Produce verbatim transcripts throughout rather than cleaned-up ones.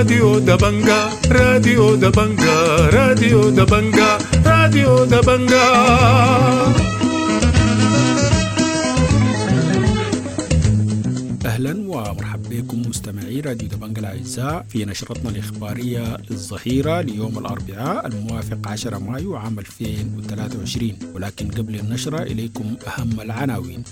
راديو دبنجا راديو دبنجا راديو دبنجا راديو دبنجا. أهلا ومرحبا بكم مستمعي راديو دبنجا الأعزاء في نشرتنا الإخبارية للظهيرة ليوم الأربعاء الموافق عشرة مايو عام ألفين وثلاثة وعشرين، ولكن قبل النشرة إليكم أهم العناوين.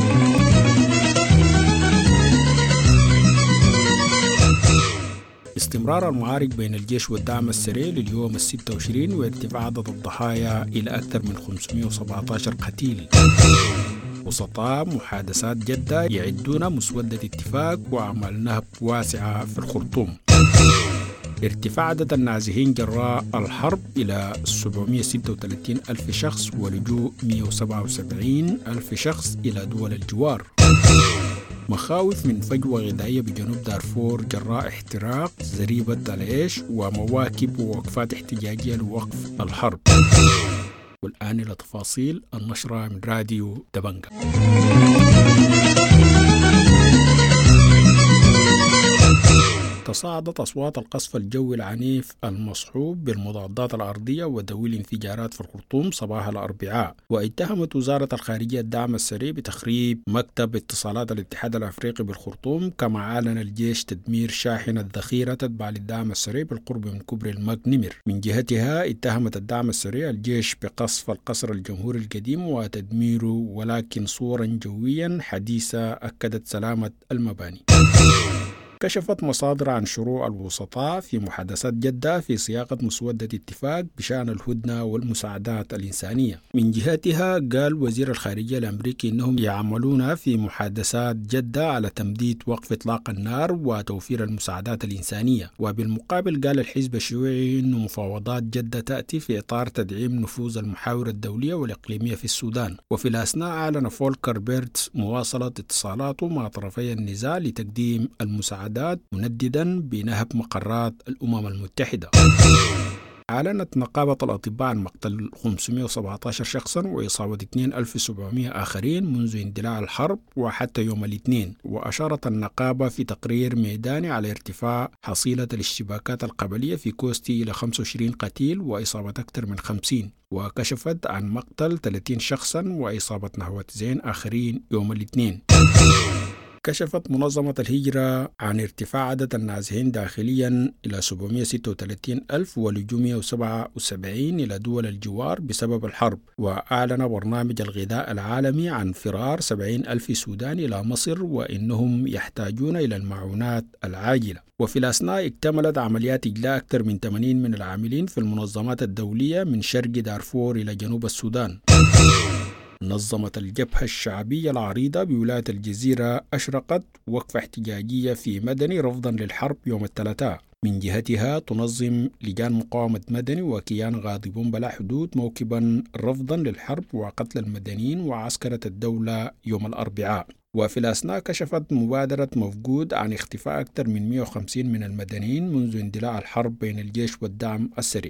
استمرار المعارك بين الجيش والدعم السريع لليوم الستة وعشرين وارتفاع عدد الضحايا إلى أكثر من خمسمائة وسبعة عشر قتيل. وسطاء محادثات جدة يعدون مسودة اتفاق وأعمال نهب واسعة في الخرطوم. ارتفاع عدد النازحين جراء الحرب إلى سبعمائة وستة وثلاثين ألف شخص ولجوء مائة وسبعة وسبعين ألف شخص إلى دول الجوار. مخاوف من فجوة غذائية بجنوب دارفور جراء احتراق زريبة العيش ومواكب ووقفات احتجاجية لوقف الحرب. والآن إلى تفاصيل النشرة من راديو دبنجا. تصاعدت أصوات القصف الجوي العنيف المصحوب بالمضادات الأرضية وذوي الانفجارات في الخرطوم صباح الأربعاء، واتهمت وزارة الخارجية الدعم السريع بتخريب مكتب اتصالات الاتحاد الأفريقي بالخرطوم، كما أعلن الجيش تدمير شاحنة ذخيرة تتبع للدعم السريع بالقرب من كوبري الماك نمر. من جهتها اتهمت الدعم السريع الجيش بقصف القصر الجمهوري القديم وتدميره، ولكن صورا جويا حديثة أكدت سلامة المباني. كشفت مصادر عن شروع الوسطاء في محادثات جدة في صياغة مسودة اتفاق بشأن الهدنة والمساعدات الإنسانية. من جهتها قال وزير الخارجية الأمريكي إنهم يعملون في محادثات جدة على تمديد وقف إطلاق النار وتوفير المساعدات الإنسانية. وبالمقابل قال الحزب الشيوعي إن مفاوضات جدة تأتي في إطار تدعيم نفوذ المحاور الدولية والإقليمية في السودان. وفي الأثناء أعلن فولكر بيرتس مواصلة اتصالاته مع طرفي النزاع لتقديم المساعدات منددا بنهب مقرات الأمم المتحدة. أعلنت نقابة الأطباء عن مقتل خمسمائة وسبعة عشر شخصا وإصابة اثنين آلاف وسبعمائة آخرين منذ اندلاع الحرب وحتى يوم الاثنين. وأشارت النقابة في تقرير ميداني على ارتفاع حصيلة الاشتباكات القبلية في كوستي إلى خمسة وعشرين قتيل وإصابة أكثر من خمسين، وكشفت عن مقتل ثلاثين شخصا وإصابة نحو تسعين آخرين يوم الاثنين. كشفت منظمة الهجرة عن ارتفاع عدد النازحين داخليا إلى سبعمائة وستة وثلاثين ألف ولجوء مائة وسبعة وسبعين إلى دول الجوار بسبب الحرب. وأعلن برنامج الغذاء العالمي عن فرار سبعين ألف سوداني إلى مصر وإنهم يحتاجون إلى المعونات العاجلة. وفي الأثناء اكتملت عمليات إجلاء أكثر من ثمانين من العاملين في المنظمات الدولية من شرق دارفور إلى جنوب السودان. نظمت الجبهة الشعبية العريضة بولاية الجزيرة أشرقت وقفة احتجاجية في مدني رفضا للحرب يوم الثلاثاء. من جهتها تنظم لجان مقاومة مدني وكيان غاضبون بلا حدود موكبا رفضا للحرب وقتل المدنيين وعسكرة الدولة يوم الأربعاء. وفي الأثناء كشفت مبادرة مفقود عن اختفاء أكثر من مائة وخمسين من المدنيين منذ اندلاع الحرب بين الجيش والدعم السريع.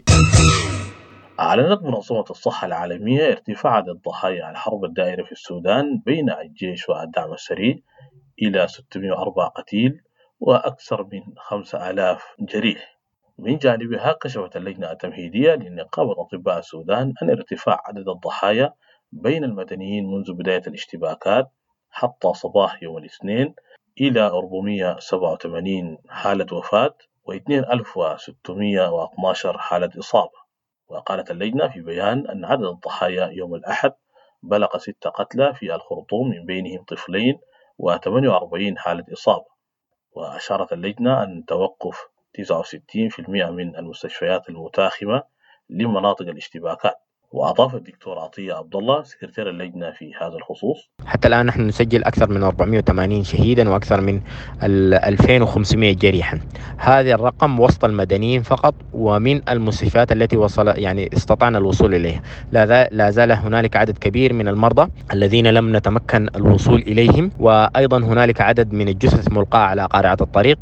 أعلنت منظمة الصحة العالمية ارتفاع عدد ضحايا الحرب الدائرة في السودان بين الجيش والدعم السريع إلى ستمائة وأربعة قتيل وأكثر من خمسة آلاف جريح. من جانبها كشفت اللجنة التمهيدية لنقابة أطباء السودان عن ارتفاع عدد الضحايا بين المدنيين منذ بداية الاشتباكات حتى صباح يوم الاثنين إلى أربعمائة وسبعة وثمانين حالة وفاة واثنين آلاف وستمائة واثني عشر حالة إصابة. وقالت اللجنة في بيان أن عدد الضحايا يوم الأحد بلغ ستة قتلى في الخرطوم من بينهم طفلين وثمانية وأربعين حالة إصابة. وأشارت اللجنة أن توقف تسعة وستين بالمئة من المستشفيات المتاخمة لمناطق الاشتباكات. وأضاف الدكتور عطية عبد الله سكرتير اللجنة في هذا الخصوص: حتى الآن نحن نسجل أكثر من أربعمائة وثمانين شهيدا وأكثر من ألفين وخمسمائة جريحا. هذا الرقم وسط المدنيين فقط ومن المستشفيات التي وصل يعني استطعنا الوصول إليها. لا زال هنالك عدد كبير من المرضى الذين لم نتمكن الوصول إليهم، وأيضا هنالك عدد من الجثث ملقاة على قارعة الطريق.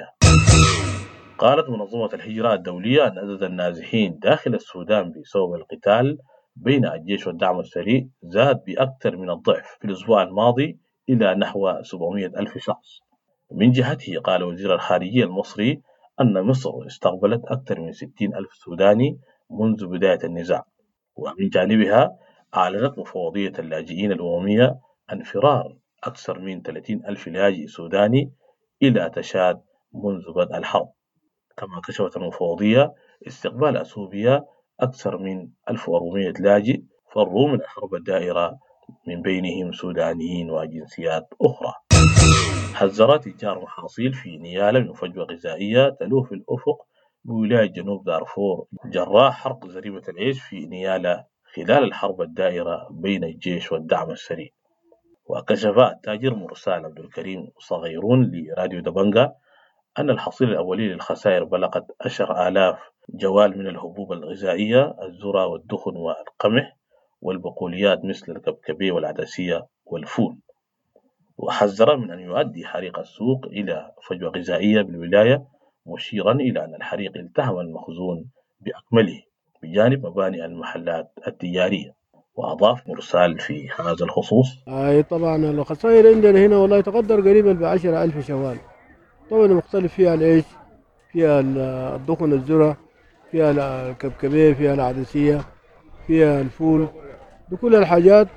قالت منظمة الهجرة الدولية أن عدد النازحين داخل السودان بسبب القتال بين الجيش والدعم السريع زاد بأكثر من الضعف في الأسبوع الماضي إلى نحو سبعمائة ألف شخص. من جهته قال وزير الخارجية المصري أن مصر استقبلت أكثر من ستين ألف سوداني منذ بداية النزاع. ومن جانبها أعلنت مفوضية اللاجئين الأممية انفرار أكثر من ثلاثين ألف لاجئ سوداني إلى تشاد منذ بدء الحرب. كما كشفت المفوضية استقبال أثيوبيا أكثر من ألف وأربعمائة لاجئ فروا من الحرب الدائرة من بينهم سودانيين وجنسيات أخرى. حذر تجار محاصيل في نيالة من فجوة غذائية تلوه في الأفق بولاية جنوب دارفور جراء حرق زريبة العيش في نيالة خلال الحرب الدائرة بين الجيش والدعم السريع. وكشف التاجر مرسال عبد الكريم صغيرون لراديو دبنجا أن الحصيلة الأولي للخسائر بلغت عشرة آلاف جوال من الحبوب الغذائية الذرة والدخن والقمح والبقوليات مثل الكبكبي والعدسية والفول. وحذر من أن يؤدي حريق السوق إلى فجوة غذائية بالولاية، مشيرا إلى أن الحريق التهم المخزون بأكمله بجانب مباني المحلات التجارية. وأضاف مرسال في هذا الخصوص: أي طبعا الخسائر عندنا هنا والله تقدر قريبا بعشرة ألف شوال، طبعا مختلف فيها العيش، فيها الدخن الذرة، فيها الكبكبية، فيها العدسية، فيها الفول، بكل الحاجات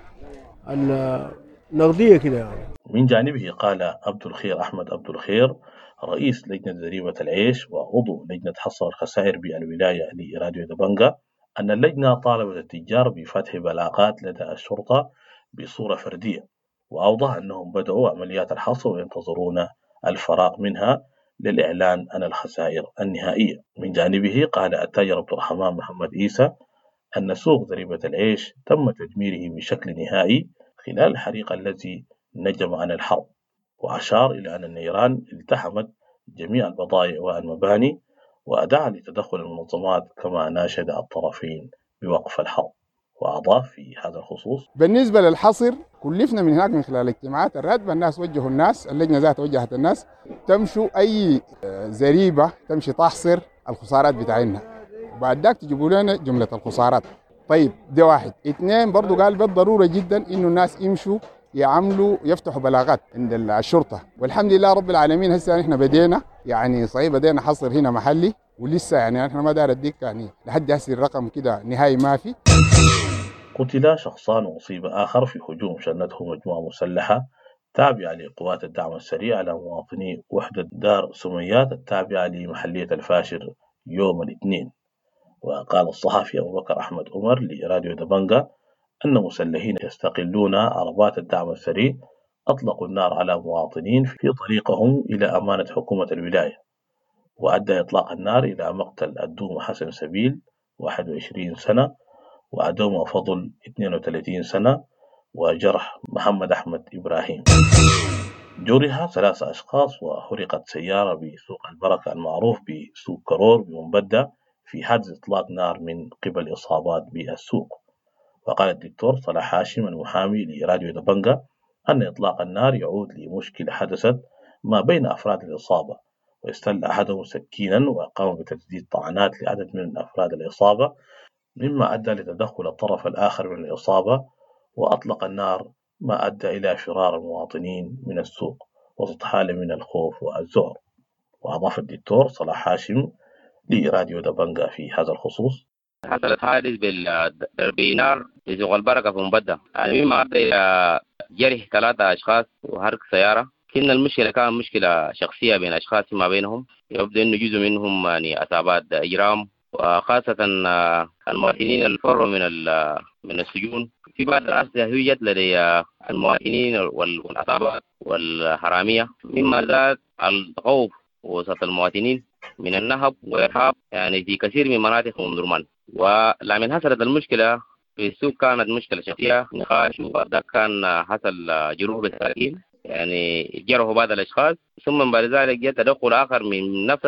النقدية كده يعني. من جانبه قال عبد الخير أحمد عبد الخير رئيس لجنة زريبة العيش وعضو لجنة حصر الخسائر بالولاية لراديو دبنجا أن اللجنة طالبت التجار بفتح بلاغات لدى الشرطة بصورة فردية، وأوضح أنهم بدأوا عمليات الحصر وينتظرون الفراغ منها للإعلان عن الخسائر النهائية. من جانبه قال التاجر عبد الرحمن محمد عيسى أن سوق زريبة العيش تم تدميره بشكل نهائي خلال الحريق الذي نجم عن الحرب، وأشار إلى أن النيران التحمت جميع البضائع والمباني وأدعى لتدخل المنظمات كما ناشد الطرفين بوقف الحرب. وأضاف في هذا الخصوص: بالنسبة للحصر كلفنا من هناك من خلال اجتماعات الراتبة الناس وجهوا الناس، اللجنة ذات وجهت الناس تمشوا أي زريبة تمشي تحصر الخسارات بتاعنا، وبعد ذاك تجيبوا لنا جملة الخسارات. طيب ده واحد. اثنين برضو قال بالضرورة جدا إنه الناس يمشوا يعملوا يفتحوا بلاغات عند الشرطة، والحمد لله رب العالمين هسه احنا بدينا يعني صحيح بدينا حصر هنا محلي، ولسه يعني احنا ما دار اديك يعني لحد هسه الرقم كده نهائي ما في. قتل شخصان وأصيب آخر في هجوم شنته مجموعة مسلحة تابعة لقوات الدعم السريع على مواطني وحدة دار سميات التابعة لمحلية الفاشر يوم الاثنين. وقال الصحفي أبو بكر أحمد عمر لراديو دبنجا أن مسلحين يستقلون عربات الدعم السريع أطلقوا النار على مواطنين في طريقهم إلى أمانة حكومة الولاية، وأدى إطلاق النار إلى مقتل الدوم حسن سبيل واحد وعشرين سنة وأدوم فضل اثنين وثلاثين سنة وجرح محمد أحمد إبراهيم. جرح ثلاثة أشخاص وحرقت سيارة بسوق البركة المعروف بسوق كرور بمنبدة في حادث إطلاق نار من قبل إصابات بالسوق. وقال الدكتور صلاح هاشم المحامي لراديو دبنجا أن إطلاق النار يعود لمشكلة حدثت ما بين أفراد الإصابة، واستل أحدهم سكينا وقام بتجديد طعنات لعدد من أفراد الإصابة، مما أدى لتدخل الطرف الآخر من الإصابة وأطلق النار، ما أدى إلى فرار المواطنين من السوق وسط حالة من الخوف والذعر. وأضاف الدكتور صلاح هاشم لراديو دبنجا في هذا الخصوص: حصلت حادث بالنار في سوق البركة في مبدة، يعني مما أدى إلى جرح ثلاثة أشخاص وحرق سيارة. كنا المشكلة كانت مشكلة شخصية بين أشخاص ما بينهم، يبدو أنه جزء منهم يعني أصابات إجرام، وخاصة المواطنين الفروا من من السجون. في بعض الأسئلة يوجد لدي المواطنين والعصابات والحرامية، مما زاد الخوف وسط المواطنين من النهب والإرهاب يعني في كثير من مناطق أم درمان. ولمن حصلت المشكلة في السوق كانت مشكلة شخصية، نقاش وبعد كان حصل جروح بالسكين، يعني جرحوا بعض الأشخاص، ثم بعد ذلك جاء تدخل آخر من نفس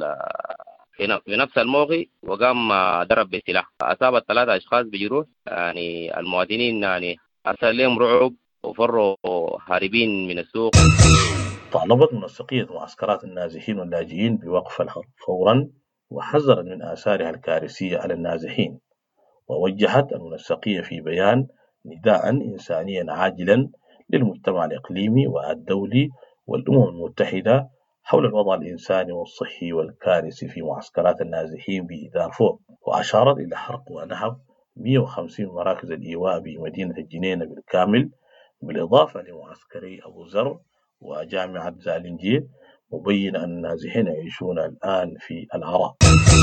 في نفس الموقع وقام ضرب بالسلاح، أصاب ثلاثة أشخاص بجروح. يعني المواطنين يعني حصل لهم رعب وفروا هاربين من السوق. طالبت منسقية معسكرات النازحين واللاجئين بوقف الحرب فورا، وحذرت من آثارها الكارثية على النازحين. ووجهت المنسقية في بيان نداء إنسانيا عاجلا للمجتمع الإقليمي والدولي والأمم المتحدة حول الوضع الإنساني والصحي والكارثي في معسكرات النازحين بدارفور، وأشارت إلى حرق ونهب مئة وخمسين مراكز الإيواء بمدينة الجنينة بالكامل، بالإضافة لمعسكري أبو زر وجامعة زالنجير، مبينة أن النازحين يعيشون الآن في العراء.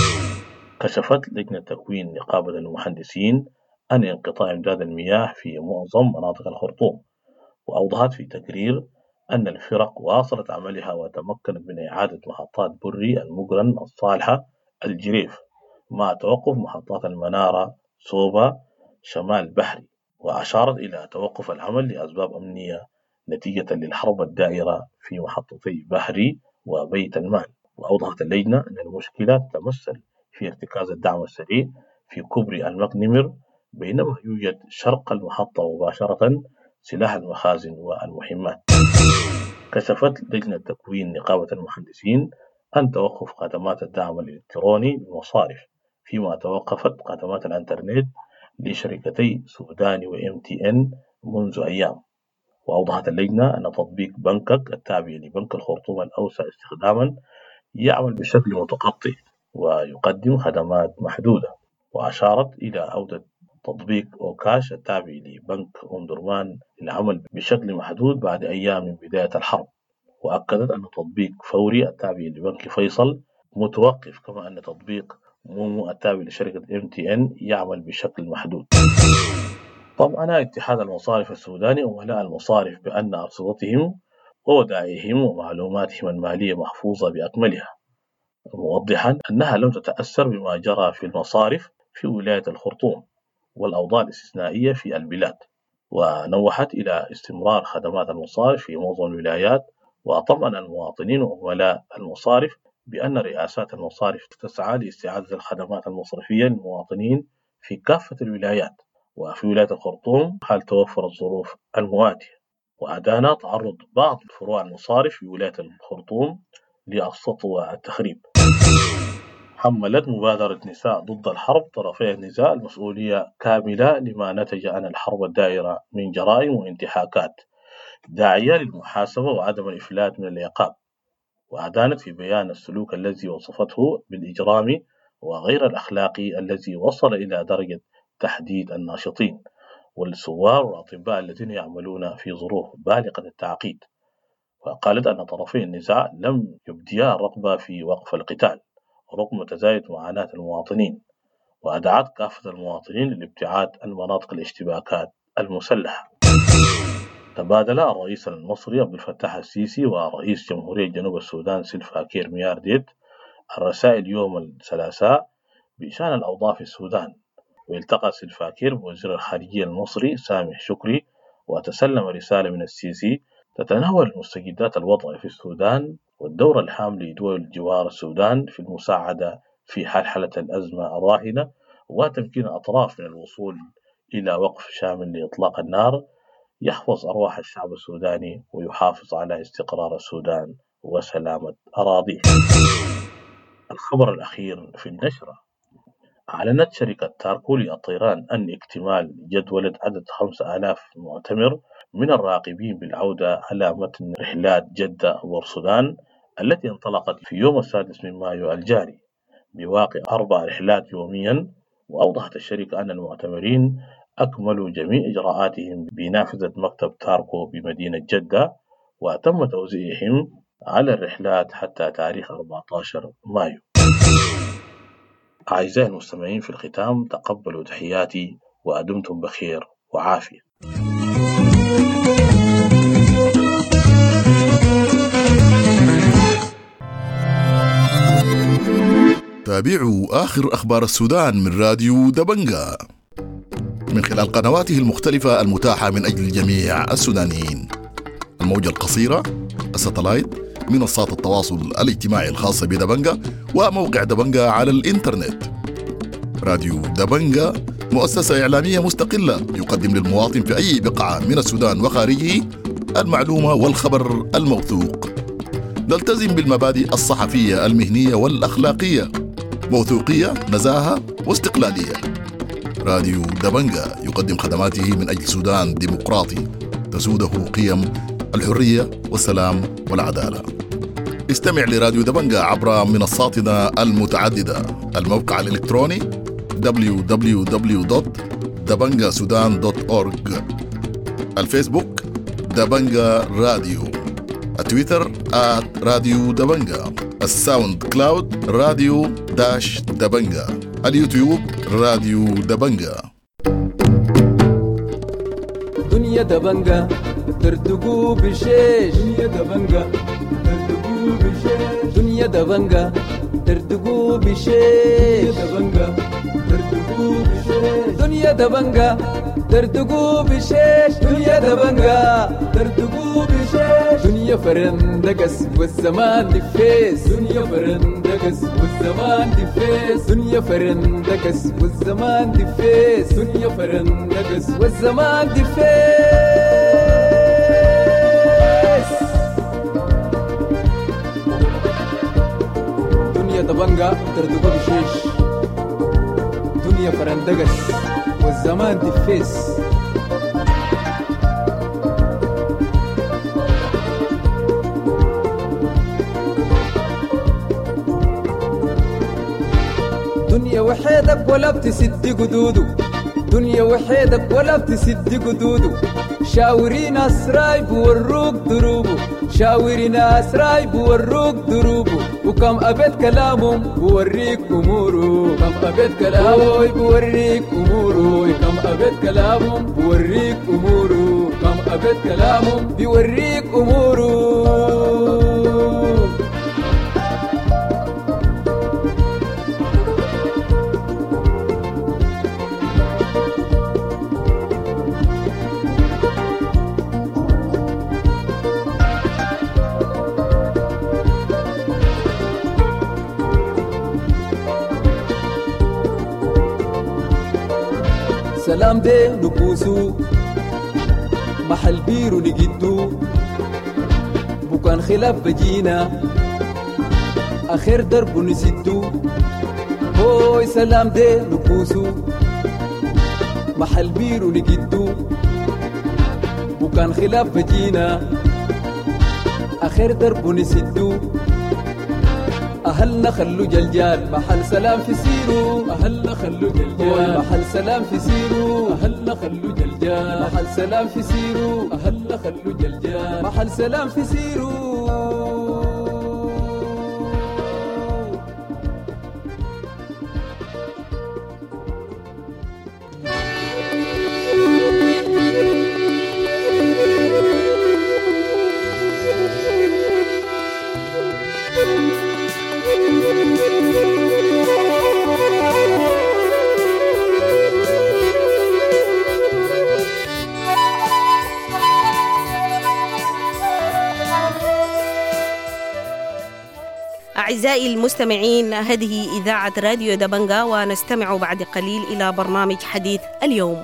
كشفت لجنة تكوين نقابة المهندسين عن انقطاع إمداد المياه في معظم مناطق الخرطوم، وأوضحت في تقرير أن الفرق واصلت عملها وتمكنت من إعادة محطات بري المقرن الصالحة الجريف مع توقف محطات المنارة صوبة شمال بحري، وأشارت إلى توقف العمل لأسباب أمنية نتيجة للحرب الدائرة في محطتي بحري وبيت المال. وأوضحت اللجنة أن المشكلة تتمثل في ارتكاز الدعم السريع في كوبري المقنمر، بينما يوجد شرق المحطة مباشرة سلاح المخازن والمهمات. كشفت لجنة تكوين نقابة المهندسين عن توقف خدمات الدعم الإلكتروني بالمصارف، فيما توقفت خدمات الإنترنت لشركتي سوداني وإم تي إن منذ أيام. وأوضحت اللجنة أن تطبيق بنكك التابع لبنك الخرطوم الأوسع استخداما يعمل بشكل متقطع ويقدم خدمات محدودة، وأشارت إلى عودة تطبيق أوكاش التابع لبنك أم درمان للعمل بشكل محدود بعد أيام من بداية الحرب. وأكدت أن تطبيق فوري التابع لبنك فيصل متوقف، كما أن تطبيق مومو التابع لشركة إم تي إن يعمل بشكل محدود. طبعا اتحاد المصارف السوداني أملاء المصارف بأن أرصدتهم وودائعهم ومعلوماتهم المالية محفوظة بأكملها، موضحا أنها لم تتأثر بما جرى في المصارف في ولاية الخرطوم والأوضاع الاستثنائية في البلاد. ونوحت إلى استمرار خدمات المصارف في معظم الولايات، وطمأن المواطنين وعملاء المصارف بأن رئاسات المصارف تسعى لاستعادة الخدمات المصرفية للمواطنين في كافة الولايات. وفي ولاية الخرطوم حال توفر الظروف المواتية، وأدانا تعرض بعض فروع المصارف في ولاية الخرطوم للسطو والتخريب. حملت مبادرة نساء ضد الحرب طرفي النزاع المسؤولية كاملة لما نتج عن الحرب الدائرة من جرائم وانتهاكات، داعية للمحاسبة وعدم الإفلات من العقاب. وأدانت في بيان السلوك الذي وصفته بالإجرامي وغير الأخلاقي الذي وصل إلى درجة تحديد الناشطين والثوار والأطباء الذين يعملون في ظروف بالغة التعقيد. وقالت أن طرفي النزاع لم يبديا الرغبة في وقف القتال رغم تزايد معاناة المواطنين، وأدعت كافة المواطنين للابتعاد عن مناطق الاشتباكات المسلحة. تبادل الرئيس المصري عبد الفتاح السيسي ورئيس جمهورية جنوب السودان سلفا كير ميارديت الرسائل يوم الثلاثاء بشأن الأوضاع في السودان، والتقى سلفا كير بوزير الخارجية المصري سامح شكري، وتسلم رسالة من السيسي تتناول مستجدات الوضع في السودان والدور الهام لدول الجوار السودان في المساعدة في حلحلة الأزمة الراهنة وتمكين الأطراف من الوصول إلى وقف شامل لإطلاق النار يحفظ أرواح الشعب السوداني ويحافظ على استقرار السودان وسلامة أراضيه. الخبر الأخير في النشرة: أعلنت شركة تاركو للطيران عن اكتمال جدولة عدد خمسة آلاف معتمر من الراغبين بالعودة على متن رحلات جدة والسودان التي انطلقت في يوم السادس من مايو الجاري بواقع أربع رحلات يوميا. وأوضحت الشركة أن المعتمرين أكملوا جميع إجراءاتهم بنافذة مكتب تاركو بمدينة جدة، وتم توزيعهم على الرحلات حتى تاريخ أربعة عشر مايو. أعزائي المستمعين، في الختام تقبلوا تحياتي وأدمتم بخير وعافية. تابعوا آخر أخبار السودان من راديو دبنجا من خلال قنواته المختلفة المتاحة من أجل الجميع السودانيين: الموجة القصيرة، الساتلايت، منصات التواصل الاجتماعي الخاصة بدبنجا، وموقع دبنجا على الإنترنت. راديو دبنجا مؤسسة إعلامية مستقلة يقدم للمواطن في أي بقعة من السودان وخارجه المعلومة والخبر الموثوق. نلتزم بالمبادئ الصحفية المهنية والأخلاقية: موثوقية، نزاهة، واستقلالية. راديو دبنجا يقدم خدماته من أجل سودان ديمقراطي تسوده قيم الحرية والسلام والعدالة. استمع لراديو دبنجة عبر منصاتنا المتعددة: الموقع الإلكتروني دبليو دبليو دبليو دوت دبنجة سودان دوت أورج، الفيسبوك دبنجة راديو، التويتر آت راديو دبنجة، الساوند كلاود راديو داش دبنجة، اليوتيوب راديو دبنجة. دنيا دبنجة ترتقو بشيش، دنيا دبنجة ترتقو بشيش، دنيا دبنجة ترتقو بشيش، دبنجة ترتقو بشيش، دنيا دبنجة ترتقو بشيش، دنيا دبنجة ترتقو بشيش، دنيا فرندقس والزمان دفيس، دنيا فرندقس والزمان دفيس، دنيا فرندقس والزمان دفيس، دنيا فرندقس والزمان دفيس. دنيا دبنجة ترتقو بشيش، دنيا فرندقس والزمان دفيس. دنيا وحيدك ولا بتسد قدودو، دنيا وحيدك ولا بتسد قدودو، شاورين أسراي بوروك دروبو، شاورين أسراي بوروك دروبو، وكم أبد كلامهم بوريك أمورو، كم أبد كلامهم بوريك أمورو، كم أبد كلامهم بوريك أمورو، كم أبد كلامهم بوريك أمورو. سلام دي نبوسو محل بيرو نجدو، بكان خلاف بجينا آخر درب نسدو. هوي سلام دي نبوسو محل بيرو نجدو، بكان خلاف بجينا آخر درب نسدو. أهلنا خلو جلجال محل سلام في سيرو، أهلنا خلو جلجال محل سلام في سيرو، أهلنا خلو جلجال محل سلام في سيرو، أهلنا خلو جلجال محل سلام في سيرو. أعزائي المستمعين، هذه إذاعة راديو دبنجة، ونستمع بعد قليل إلى برنامج حديث اليوم.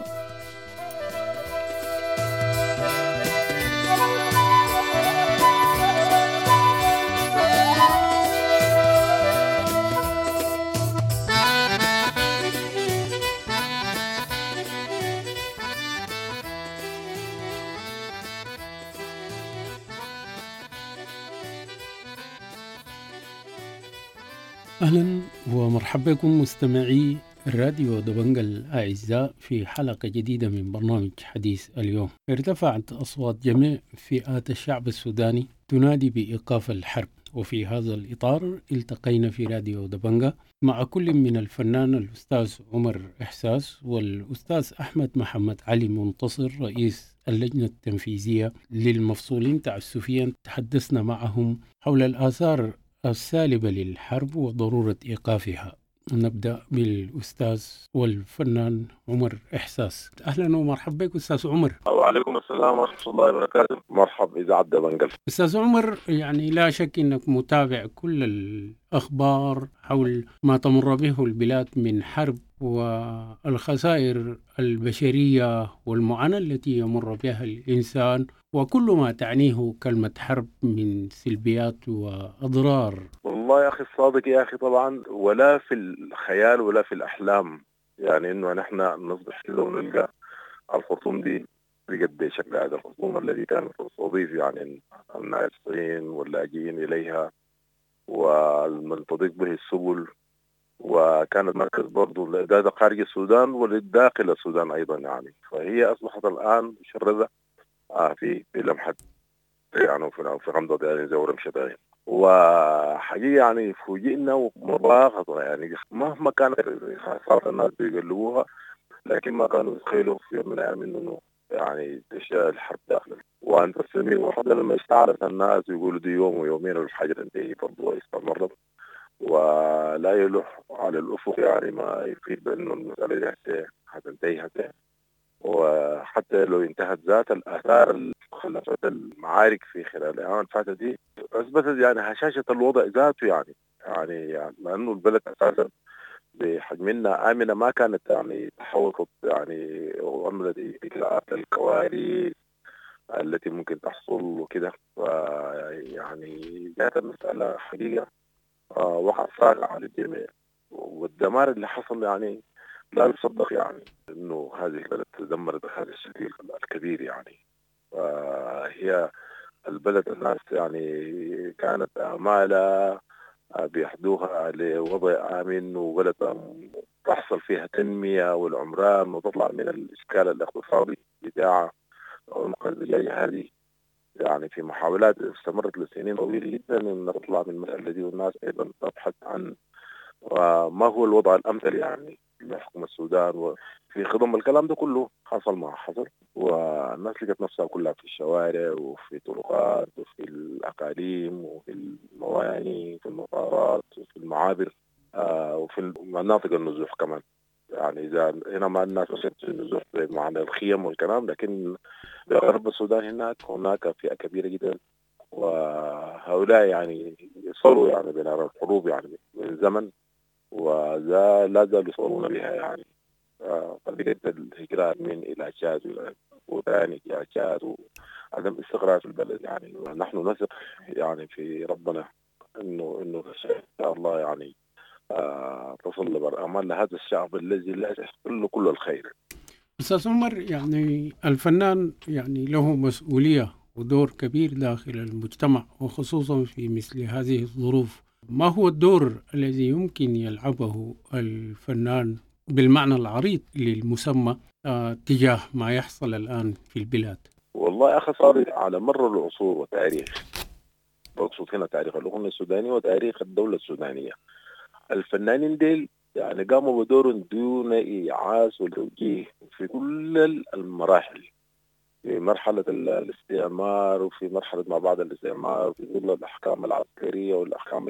أهلا ومرحبا بكم مستمعي الراديو دبنجة الأعزاء في حلقة جديدة من برنامج حديث اليوم. ارتفعت أصوات جميع فئات الشعب السوداني تنادي بإيقاف الحرب، وفي هذا الإطار التقينا في راديو دبنجة مع كل من الفنان الأستاذ عمر إحساس والأستاذ أحمد محمد علي منتصر رئيس اللجنة التنفيذية للمفصولين تعسفيا. تحدثنا معهم حول الآثار السالبة للحرب وضرورة إيقافها. نبدأ بالأستاذ والفنان عمر إحساس. أهلا ومرحبا بك أستاذ عمر. وعليكم السلام ورحمة الله وبركاته. مرحب إذاعة دبنجة. أستاذ عمر، يعني لا شك أنك متابع كل الأخبار حول ما تمر به البلاد من حرب والخسائر البشرية والمعاناة التي يمر بها الإنسان وكل ما تعنيه كلمة حرب من سلبيات وأضرار. والله يا أخي الصادق يا أخي، طبعا ولا في الخيال ولا في الأحلام يعني إنه نحن نصبح كده ونلقى الخصوم دي بقد شكل هذا الخصوم الذي كانت تستضيف يعني الناصرين واللاجئين إليها ومن تضيق به السبل، وكانت مركز برضه للإعداد خارج السودان وللداخل السودان أيضا يعني. فهي أصبحت الآن مشردة آه في في لمحة يعني في في غمضة يعني زي ورم شبابين. وحقيقة يعني فوجئنا مباغتة يعني مهما كانت صارت الناس بيقلبوها، لكن ما كانوا يتخيلوا في يوم من الأيام إنه يعني تشتغل الحرب داخل. وأنت السميع وحتى لما استعرض الناس يقولوا دي يوم ويومين والحاجة تنتهي برضه استمرت، ولا يلوح على الأفق يعني ما يفيد بأنه المسألة دي هتنتهي حتى. وحتى لو انتهت ذات الآثار اللي خلفت المعارك في خلال الأيام الفاتت دي أثبتت يعني هشاشة الوضع ذاته يعني يعني, يعني لأنه البلد أساسا بحجمنا آمنة ما كانت يعني تحوطت يعني وعملت إجراءات الكوارث التي ممكن تحصل وكده. يعني ذات المسألة حقيقة آه وقع صار على الجميع، والدمار اللي حصل يعني لا يصدق يعني انه هذه البلد تدمرت بهذا الشكل الكبير يعني. فهي البلد الناس يعني كانت آمالها بيحدوها لوضع آمن وبلد تحصل فيها تنمية والعمران وتطلع من الإشكال الاقتصادي بتاعها والمقدمة هذه يعني في محاولات استمرت لسنين طويلة جدا أن تطلع من المسألة دي، والناس أيضا تبحث عن ما هو الوضع الأمثل يعني لحكم السودان. وفي خضم الكلام ده كله حصل ما حصل، والناس لقت نفسها كلها في الشوارع وفي طرقات وفي الأقاليم وفي المواني وفي المطارات وفي المعابر آه وفي مناطق النزوح كمان. يعني إذا هنا ما الناس وصلت النزوح بمعنى الخيم والكلام، لكن بغرب السودان هناك هناك فئة كبيرة جدا، وهؤلاء يعني يصلوا يعني بنار الحروب يعني من زمن، ولا لا زالوا يصلون بها يعني. فبقت الهجرة من إلى تشاد وثاني إلى تشاد وعدم استقرار في البلد يعني. نحن نثق يعني في ربنا إنه إنه إن شاء الله يعني آه تصل لبر أمان لهذا الشعب الذي لا يحصل كل الخير. أستاذ عمر، يعني الفنان يعني له مسؤولية ودور كبير داخل المجتمع وخصوصا في مثل هذه الظروف. ما هو الدور الذي يمكن يلعبه الفنان بالمعنى العريض للمسمى آه تجاه ما يحصل الآن في البلاد؟ والله يا أخي صار على مر العصور والتاريخ، بقصد هنا تاريخ الأغنية السودانية وتاريخ الدولة السودانية، الفنانين ديل يعني قاموا بدور دون إيعاز وتوجيه في كل المراحل، في مرحلة الاستعمار وفي مرحلة ما بعد الاستعمار، في ظل الأحكام العسكرية والأحكام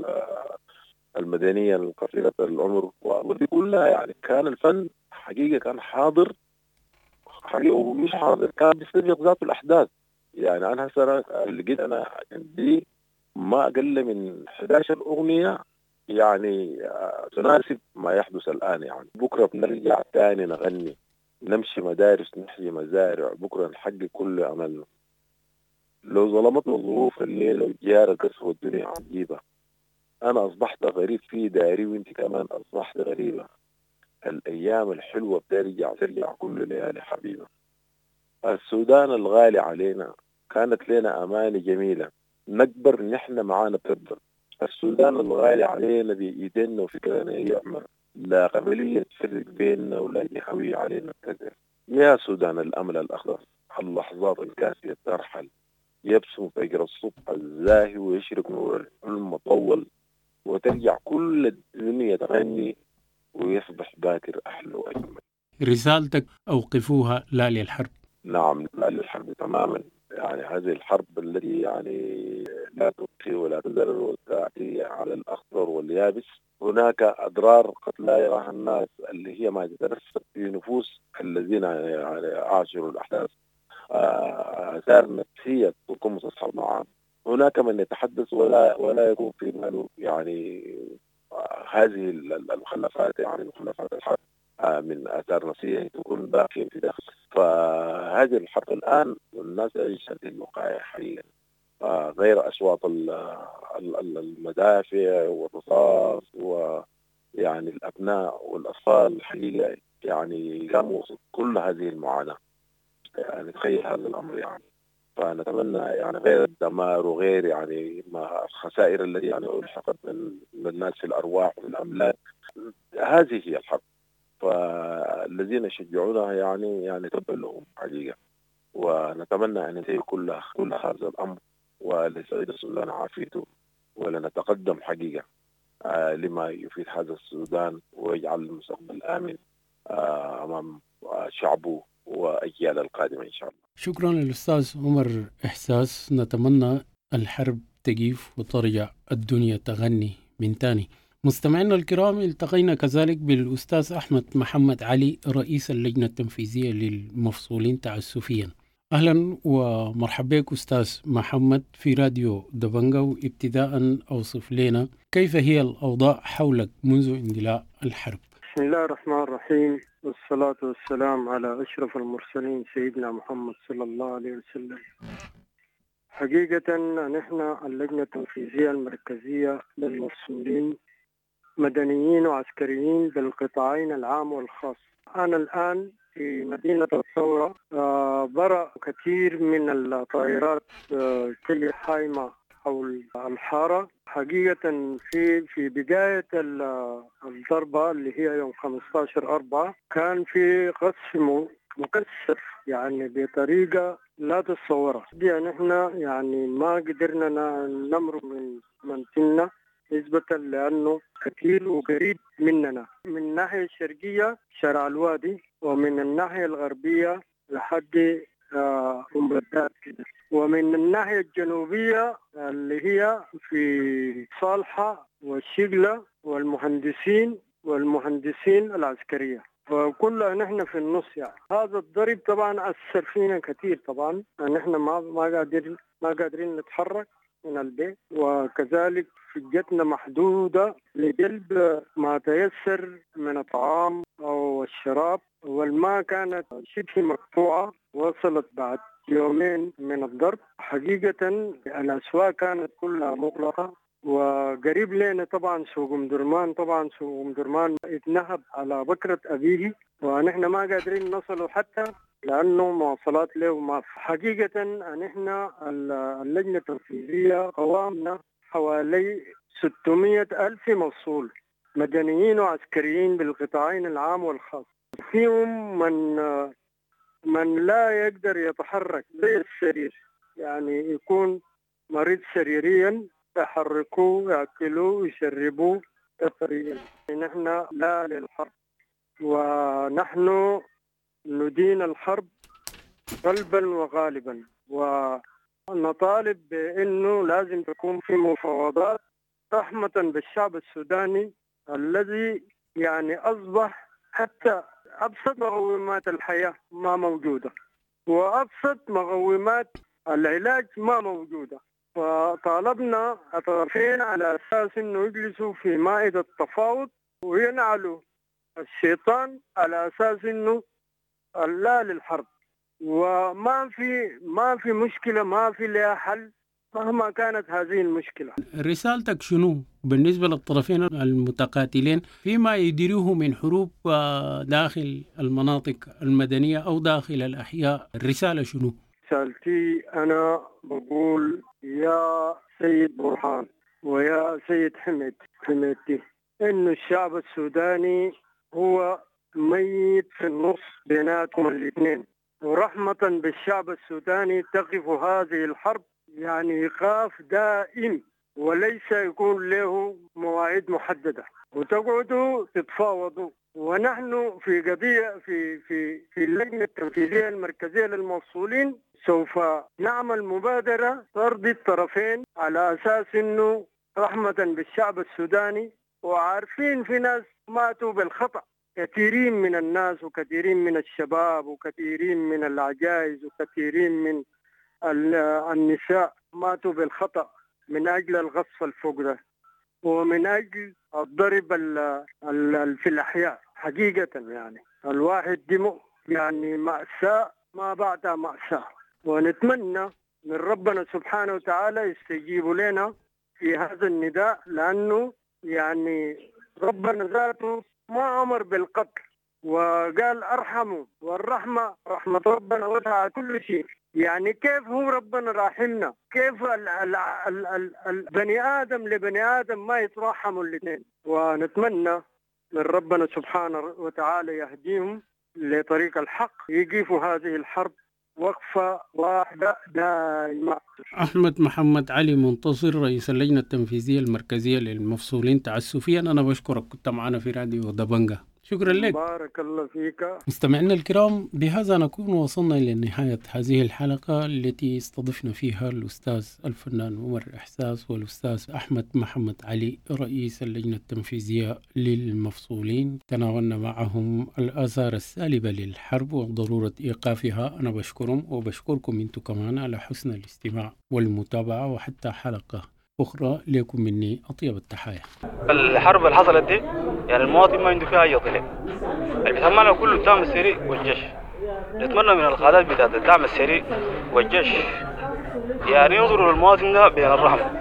المدنية القصيرة العمر، ودي كلها يعني كان الفن حقيقة كان حاضر حقيقة ومش حاضر، كان بيستبق ذات الأحداث. يعني أنا هسه لقيت أنا عندي ما أقل من إحدى عشرة أغنية يعني تناسب ما يحدث الآن. يعني بكرة بنرجع تاني نغني، نمشي مدارس نحيي مزارع، بكرة نحقق كل أملنا، لو ظلمتنا الظروف الليلة وجارة قسوة الدنيا عجيبة، أنا أصبحت غريب في داري وإنت كمان أصبحت غريبة، الأيام الحلوة بترجع ترجع كل ليالي حبيبة، السودان الغالي علينا كانت لنا أماني جميلة، نكبر نحن معانا بتكبر، السودان الغالي علينا بإيدينا وفكرنا يعمر، لا قبلية تفرق بيننا ولا يحوي علينا كثير، يا سودان الأمل الأخضر اللحظات الكاسية ترحل، يبسم فجر الصبح الزاهي ويشرق نور الحلم مطول، وترجع كل الدنيا تغني ويصبح باكر أحلى وأجمل. رسالتك أوقفوها لا للحرب. نعم لا للحرب تماما، يعني هذه الحرب التي يعني لا تبقي ولا تذر وتأتي على الأخضر واليابس، هناك أضرار قد لا يراها الناس اللي هي ما تترسب في نفوس الذين يعني عاشروا الأحداث، آثار نفسية تكون متصل معها، هناك من يتحدث ولا ولا يكون في باله يعني هذه المخلفات يعني مخلفات الحرب من آثار نفسية تكون باقية في داخل. فهذه الحرب الآن الناس يعيش هذه الوقائع حقيقة، غير أصوات المدافع والرصاص ويعني الأبناء والأطفال الحقيقة يعني قاموا كل هذه المعاناة. يعني تخيل هذا الأمر يعني فنتمنى يعني غير الدمار وغير يعني ما الخسائر التي يعني الحقت من من الناس في الأرواح والأملاك، هذه هي الحرب. فالذين يشجعونها يعني يعني تبا لهم حقيقة، ونتمنى أن ينتهي كل كل هذا الأمر ولسعيد السودان عافيته، ولنتقدم حقيقة آه لما يفيد هذا السودان ويجعل المستقبل آمن آه أمام شعبه وأجيال القادمة إن شاء الله. شكرا للأستاذ عمر إحساس. نتمنى الحرب تجيف وترجع الدنيا تغني من تاني. مستمعينا الكرام، التقينا كذلك بالأستاذ أحمد محمد علي رئيس اللجنة التنفيذية للمفصولين تعسفيا. أهلا ومرحبا بك أستاذ محمد في راديو دبنجا، وابتداء أوصف لنا كيف هي الأوضاع حولك منذ اندلاع الحرب. بسم الله الرحمن الرحيم، والصلاة والسلام على أشرف المرسلين سيدنا محمد صلى الله عليه وسلم. حقيقة نحن اللجنة التنفيذية المركزية للمفصولين مدنيين وعسكريين بالقطاعين العام والخاص. أنا الآن في مدينة الثورة، آه برأ كثير من الطائرات آه كل حائمة حول الحارة. حقيقة في في بداية الضربة اللي هي يوم خمسة عشر أربعة كان في قصف مكثف يعني بطريقة لا تتصورها. يعني نحن يعني ما قدرنا نمر من منزلنا نسبة لأنه كثير وقريب مننا، من الناحية الشرقية شارع الوادي، ومن الناحية الغربية لحد أم بدات كده، ومن الناحية الجنوبية اللي هي في صالحة والشغلة والمهندسين والمهندسين العسكرية، فكلنا نحن في النص. يعني هذا الضرب طبعا أثر فينا كثير. طبعا نحن ما ما قادرين ما قادرين نتحرك من البيت، وكذلك حجتنا محدودة لجلب ما تيسر من الطعام أو الشراب، والماء كانت شبه مقطوعة، وصلت بعد يومين من الضرب. حقيقة الأسواق كانت كلها مغلقة، وقريب لنا طبعا سوق أم درمان. طبعا سوق أم درمان اتنهب على بكرة أبيه، ونحن ما قادرين نصله حتى لأنه مواصلات له ما في. حقيقة نحن اللجنة التنفيذية قوامنا حوالي ستمائة ألف مفصول مدنيين وعسكريين بالقطاعين العام والخاص. فيهم من من لا يقدر يتحرك زي السرير، يعني يكون مريض سريريا يحركوه يأكلوه يشربوه تقريبا. نحن لا للحرب، ونحن ندين الحرب قلبا وغالبا، ونطالب بأنه لازم تكون في مفاوضات رحمة بالشعب السوداني الذي يعني أصبح حتى أبسط مقومات الحياة ما موجودة، وأبسط مقومات العلاج ما موجودة. فطالبنا الطرفين على أساس أنه يجلسوا في مائدة التفاوض وينعلوا الشيطان على أساس أنه لا للحرب، وما في ما في مشكلة ما في لها حل مهما كانت هذه المشكلة. رسالتك شنو بالنسبة للطرفين المتقاتلين فيما يديروه من حروب داخل المناطق المدنية أو داخل الأحياء؟ الرسالة شنو؟ رسالتي أنا بقول يا سيد برهان ويا سيد حمد حميدتي إنه الشعب السوداني هو ميت في النص بيناتهم الاثنين، ورحمة بالشعب السوداني تقف هذه الحرب يعني إيقاف دائم، وليس يكون له مواعيد محددة، وتقعدوا تتفاوضوا. ونحن في قضية في في في اللجنة التنفيذية المركزية للمفصولين سوف نعمل مبادرة ترضي الطرفين على أساس إنه رحمة بالشعب السوداني، وعارفين في ناس ماتوا بالخطأ، كثيرين من الناس وكثيرين من الشباب وكثيرين من العجائز وكثيرين من النساء ماتوا بالخطأ من أجل الغصب الفوق ده ومن أجل الضرب في الأحياء. حقيقة يعني الواحد دمه يعني مأساة ما بعدها مأساة، ونتمنى من ربنا سبحانه وتعالى يستجيب لنا في هذا النداء، لأنه يعني ربنا ذاته ما أمر بالقتل وقال أرحموا، والرحمة رحمة ربنا وسع كل شيء. يعني كيف هو ربنا راحمنا؟ كيف ال ال ال ال البني آدم لبني آدم ما يتراحموا الاثنين؟ ونتمنى من ربنا سبحانه وتعالى يهديهم لطريق الحق، يقيفوا هذه الحرب وقفة واحدة دائمة. أحمد محمد علي منتصر، رئيس اللجنة التنفيذية المركزية للمفصولين تعسفيا، أنا بشكرك، كنت معنا في راديو دبنجة. شكرا لك. بارك الله فيك. مستمعينا الكرام، بهذا نكون وصلنا إلى نهاية هذه الحلقة التي استضفنا فيها الأستاذ الفنان عمر إحساس والأستاذ أحمد محمد علي رئيس اللجنة التنفيذية للمفصولين. تناولنا معهم الآثار السالبة للحرب وضرورة إيقافها. أنا بشكرهم وبشكركم أنتم كمان على حسن الاستماع والمتابعة، وحتى حلقة أخرى لكم مني أطيب التحايا. الحرب اللي حصلت دي يعني المواطن ما عنده فيها أي طلع، اللي بيتمنى كله الدعم السريع والجيش. نتمنى من القادات بتاعت الدعم السريع والجيش يعني ينظروا للمواطن ده بين الرحمة.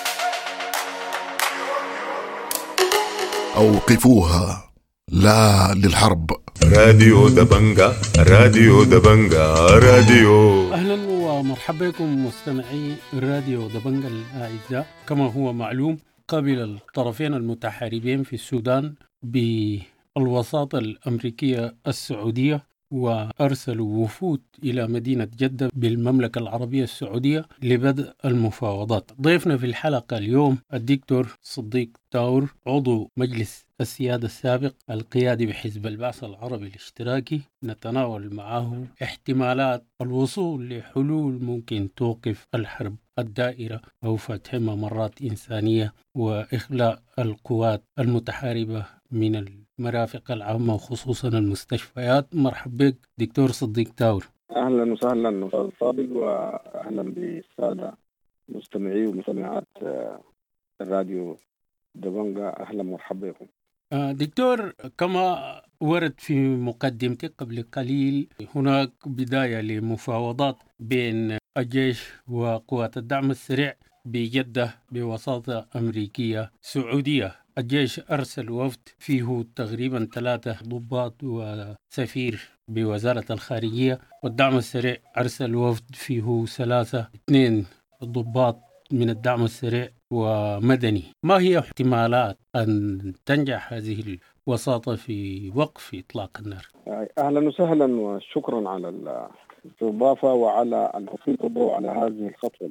أوقفوها، لا للحرب. راديو دبنجة، راديو دبنجة، راديو. أهلا ومرحبا بكم مستمعي راديو دبنجة الأعزاء. كما هو معلوم، قابل الطرفين المتحاربين في السودان بالوساطة الأمريكية السعودية، وأرسلوا وفود إلى مدينة جدة بالمملكة العربية السعودية لبدء المفاوضات. ضيفنا في الحلقة اليوم الدكتور صديق تاور، عضو مجلس السيادة السابق القيادي بحزب البعث العربي الاشتراكي. نتناول معه احتمالات الوصول لحلول ممكن توقف الحرب الدائرة أو فتح ممرات إنسانية وإخلاء القوات المتحاربة من المرافق العامة وخصوصا المستشفيات. مرحبا بك دكتور صديق تاور. أهلا وسهلا أستاذ فاضل، وأهلا بالسادة مستمعي ومستمعات الراديو دبنجة. أهلا مرحبا بكم دكتور. كما ورد في مقدمتك قبل قليل، هناك بداية لمفاوضات بين الجيش وقوات الدعم السريع بجدة بوساطة أمريكية سعودية. الجيش أرسل وفد فيه تقريبا ثلاثة ضباط وسفير بوزارة الخارجية، والدعم السريع أرسل وفد فيه ثلاثة اثنين ضباط من الدعم السريع ومدني. ما هي احتمالات أن تنجح هذه الوساطة في وقف إطلاق النار؟ أهلا وسهلا وشكرا على الاستضافة وعلى أن تسلط الضوء على هذه الخطوة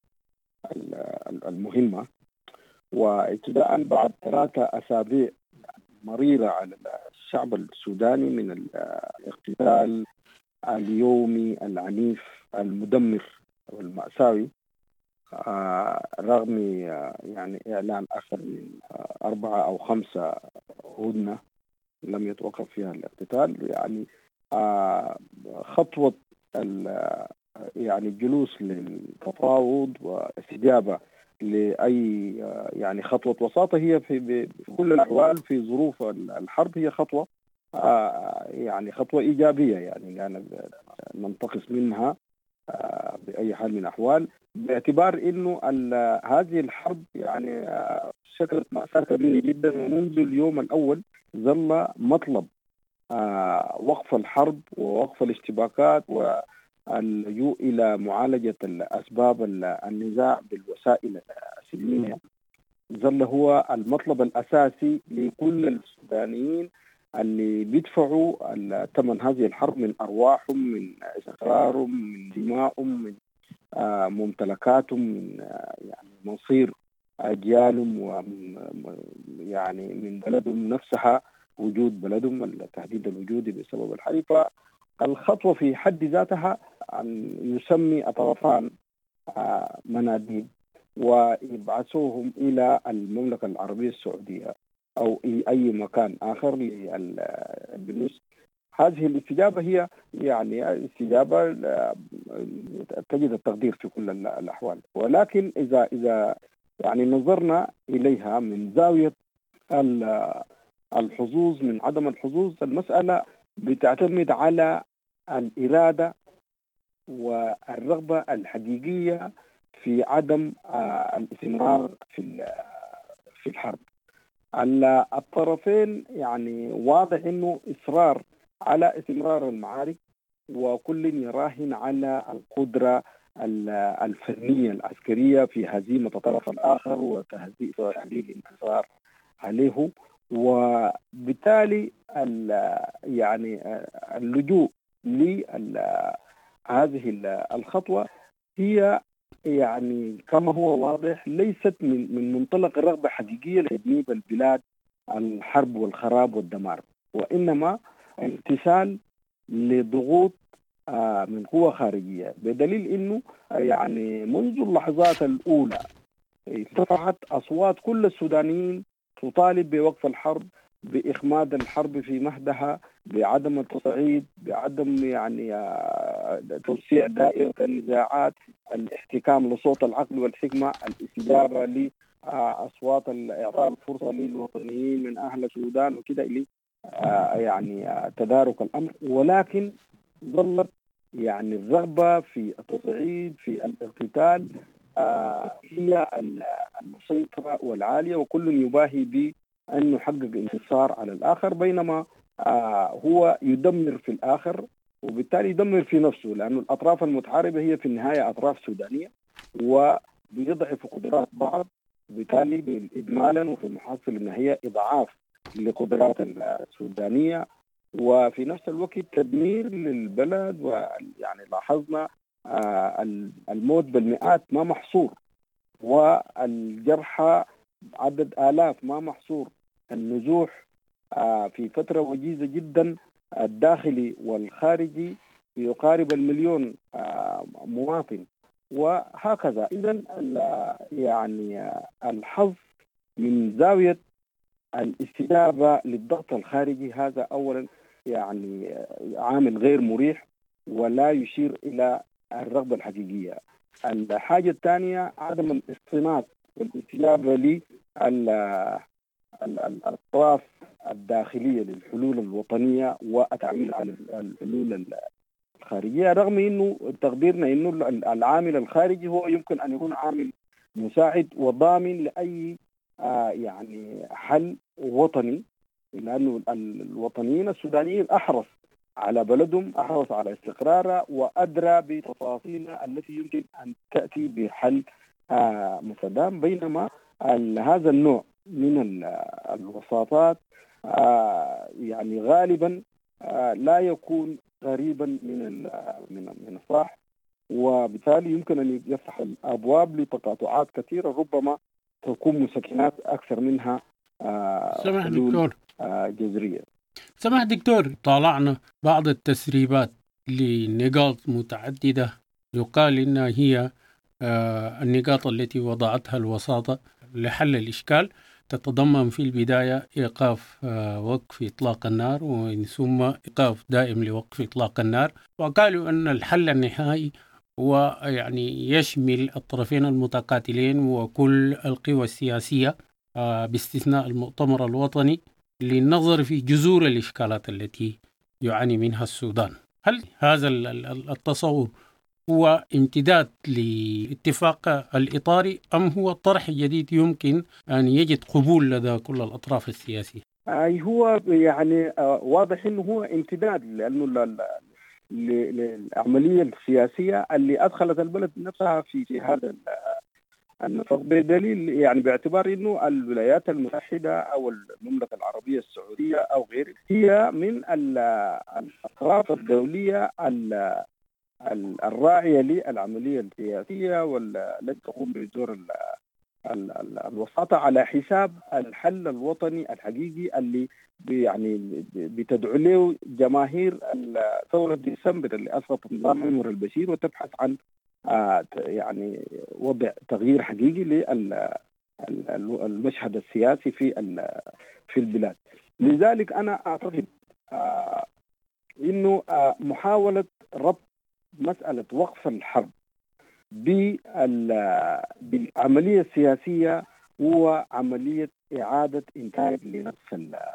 المهمة. وابتداء بعد ثلاثة أسابيع مريرة على الشعب السوداني من الاقتتال اليومي العنيف المدمر والمأساوي، آه رغم آه يعني إعلان أكثر من آه أربعة أو خمسة هدنة لم يتوقف فيها الاقتتال، يعني آه خطوة يعني الجلوس للتفاوض واستجابة لأي آه يعني خطوة وساطة هي في, في كل الأحوال في ظروف الحرب هي خطوة آه يعني خطوة إيجابية، يعني لا ننتقص منها آه بأي حال من الأحوال، باعتبار إنه هذه الحرب يعني شكلت مأساة كبيرة جدا. ومنذ اليوم الأول ظل مطلب آه وقف الحرب ووقف الاشتباكات واللجوء إلى معالجة الأسباب النزاع بالوسائل السلمية، ظل هو المطلب الأساسي لكل السودانيين اللي بيدفعوا ثمن هذه الحرب من أرواحهم، من استقرارهم، من دمائهم، من آه ممتلكاتهم، من آه يعني مصير أجيالهم، ومن يعني من بلدهم نفسها، وجود بلدهم، التهديد الوجودي بسبب الحرب. فالخطوة في حد ذاتها أن يسمي الطرفان آه مناديب ويبعثوهم إلى المملكة العربية السعودية أو أي مكان آخر للجلوس. هذه الاستجابة هي يعني استجابة تجد التقدير في كل الأحوال، ولكن إذا إذا يعني نظرنا إليها من زاوية الحظوظ من عدم الحظوظ، المسألة بتعتمد على الإرادة والرغبة الحقيقية في عدم الاستمرار في في الحرب. الطرفين يعني واضح إنه إصرار على استمرار المعارك وكل يراهن على القدرة الفنية العسكرية في هزيمة الطرف الآخر وتهديد الانتصار عليه. وبالتالي يعني اللجوء لهذه الخطوة هي يعني كما هو واضح ليست من من منطلق رغبة حقيقية لتجنيب البلاد الحرب والخراب والدمار، وإنما امتثال لضغوط من قوة خارجية، بدليل إنه يعني منذ اللحظات الأولى ارتفعت أصوات كل السودانيين تطالب بوقف الحرب، بإخماد الحرب في مهدها، بعدم التصعيد، بعدم يعني توسيع دائرة النزاعات، الاحتكام لصوت العقل والحكمة، الاستجابة لأصوات إعطاء الفرصة للوطنيين من أهل السودان وكده إلي يعني تدارك الأمر. ولكن ظلت يعني الرغبة في التصعيد في الاقتتال هي المسيطرة والعالية، وكل يباهي بأن يحقق انتصار على الآخر، بينما هو يدمر في الآخر وبالتالي يدمر في نفسه، لأن الأطراف المتحاربة هي في النهاية أطراف سودانية وبيضعف قدرات بعض، وبالتالي إجمالا وفي المحصل إن هي إضعاف لقدرات السودانية وفي نفس الوقت تدمير للبلد. ويعني لاحظنا الموت بالمئات ما محصور، والجرحى عدد آلاف ما محصور، النزوح في فترة وجيزة جدا الداخلي والخارجي يقارب المليون مواطن، وهكذا. إذن يعني الحظ من زاوية الاستجابة للضغط الخارجي هذا أولا يعني عامل غير مريح ولا يشير إلى الرغبة الحقيقية. الحاجة الثانية عدم الاصطناع والاستجابة للأطراف الداخلية للحلول الوطنية والتعميل على الحلول الخارجية، رغم أنه تقديرنا أنه العامل الخارجي هو يمكن أن يكون عامل مساعد وضامن لأي آه يعني حل وطني، لأنه الوطنيين السودانيين أحرص على بلدهم، أحرص على استقرارها، وأدرى بتفاصيلها التي يمكن أن تأتي بحل آه مستدام. بينما هذا النوع من الوساطات آه يعني غالبا آه لا يكون قريبا من من من الصح، وبالتالي يمكن أن يفتح الأبواب لتقاطعات كثيرة ربما تكون مسكنات أكثر منها آه سمح دكتور آه جذرية. سمح دكتور، طالعنا بعض التسريبات لنقاط متعددة يقال إنها هي آه النقاط التي وضعتها الوساطة لحل الإشكال، تتضمن في البداية إيقاف آه وقف إطلاق النار، ومن ثم إيقاف دائم لوقف إطلاق النار، وقالوا أن الحل النهائي ويعني يشمل الطرفين المتقاتلين وكل القوى السياسية باستثناء المؤتمر الوطني للنظر في جذور الإشكالات التي يعاني منها السودان. هل هذا التصور هو امتداد لاتفاق الإطاري أم هو طرح جديد يمكن أن يجد قبول لدى كل الأطراف السياسية؟ أي هو يعني واضح أنه هو امتداد، لأنه للعملية السياسية اللي أدخلت البلد نفسها في في هذا النفق، بدليل يعني باعتبار إنه الولايات المتحدة أو المملكة العربية السعودية أو غيرها هي من الأطراف الدولية الراعية للعملية السياسية والتي تقوم بدور الوساطة على حساب الحل الوطني الحقيقي اللي يعني بتدعو له جماهير ثورة ديسمبر اللي أسقطت نظام عمر البشير وتبحث عن يعني وضع تغيير حقيقي للمشهد السياسي في في البلاد. لذلك أنا أعتقد إنه محاولة ربط مسألة وقف الحرب بالعملية السياسية هو عملية إعادة إنتاج لنفس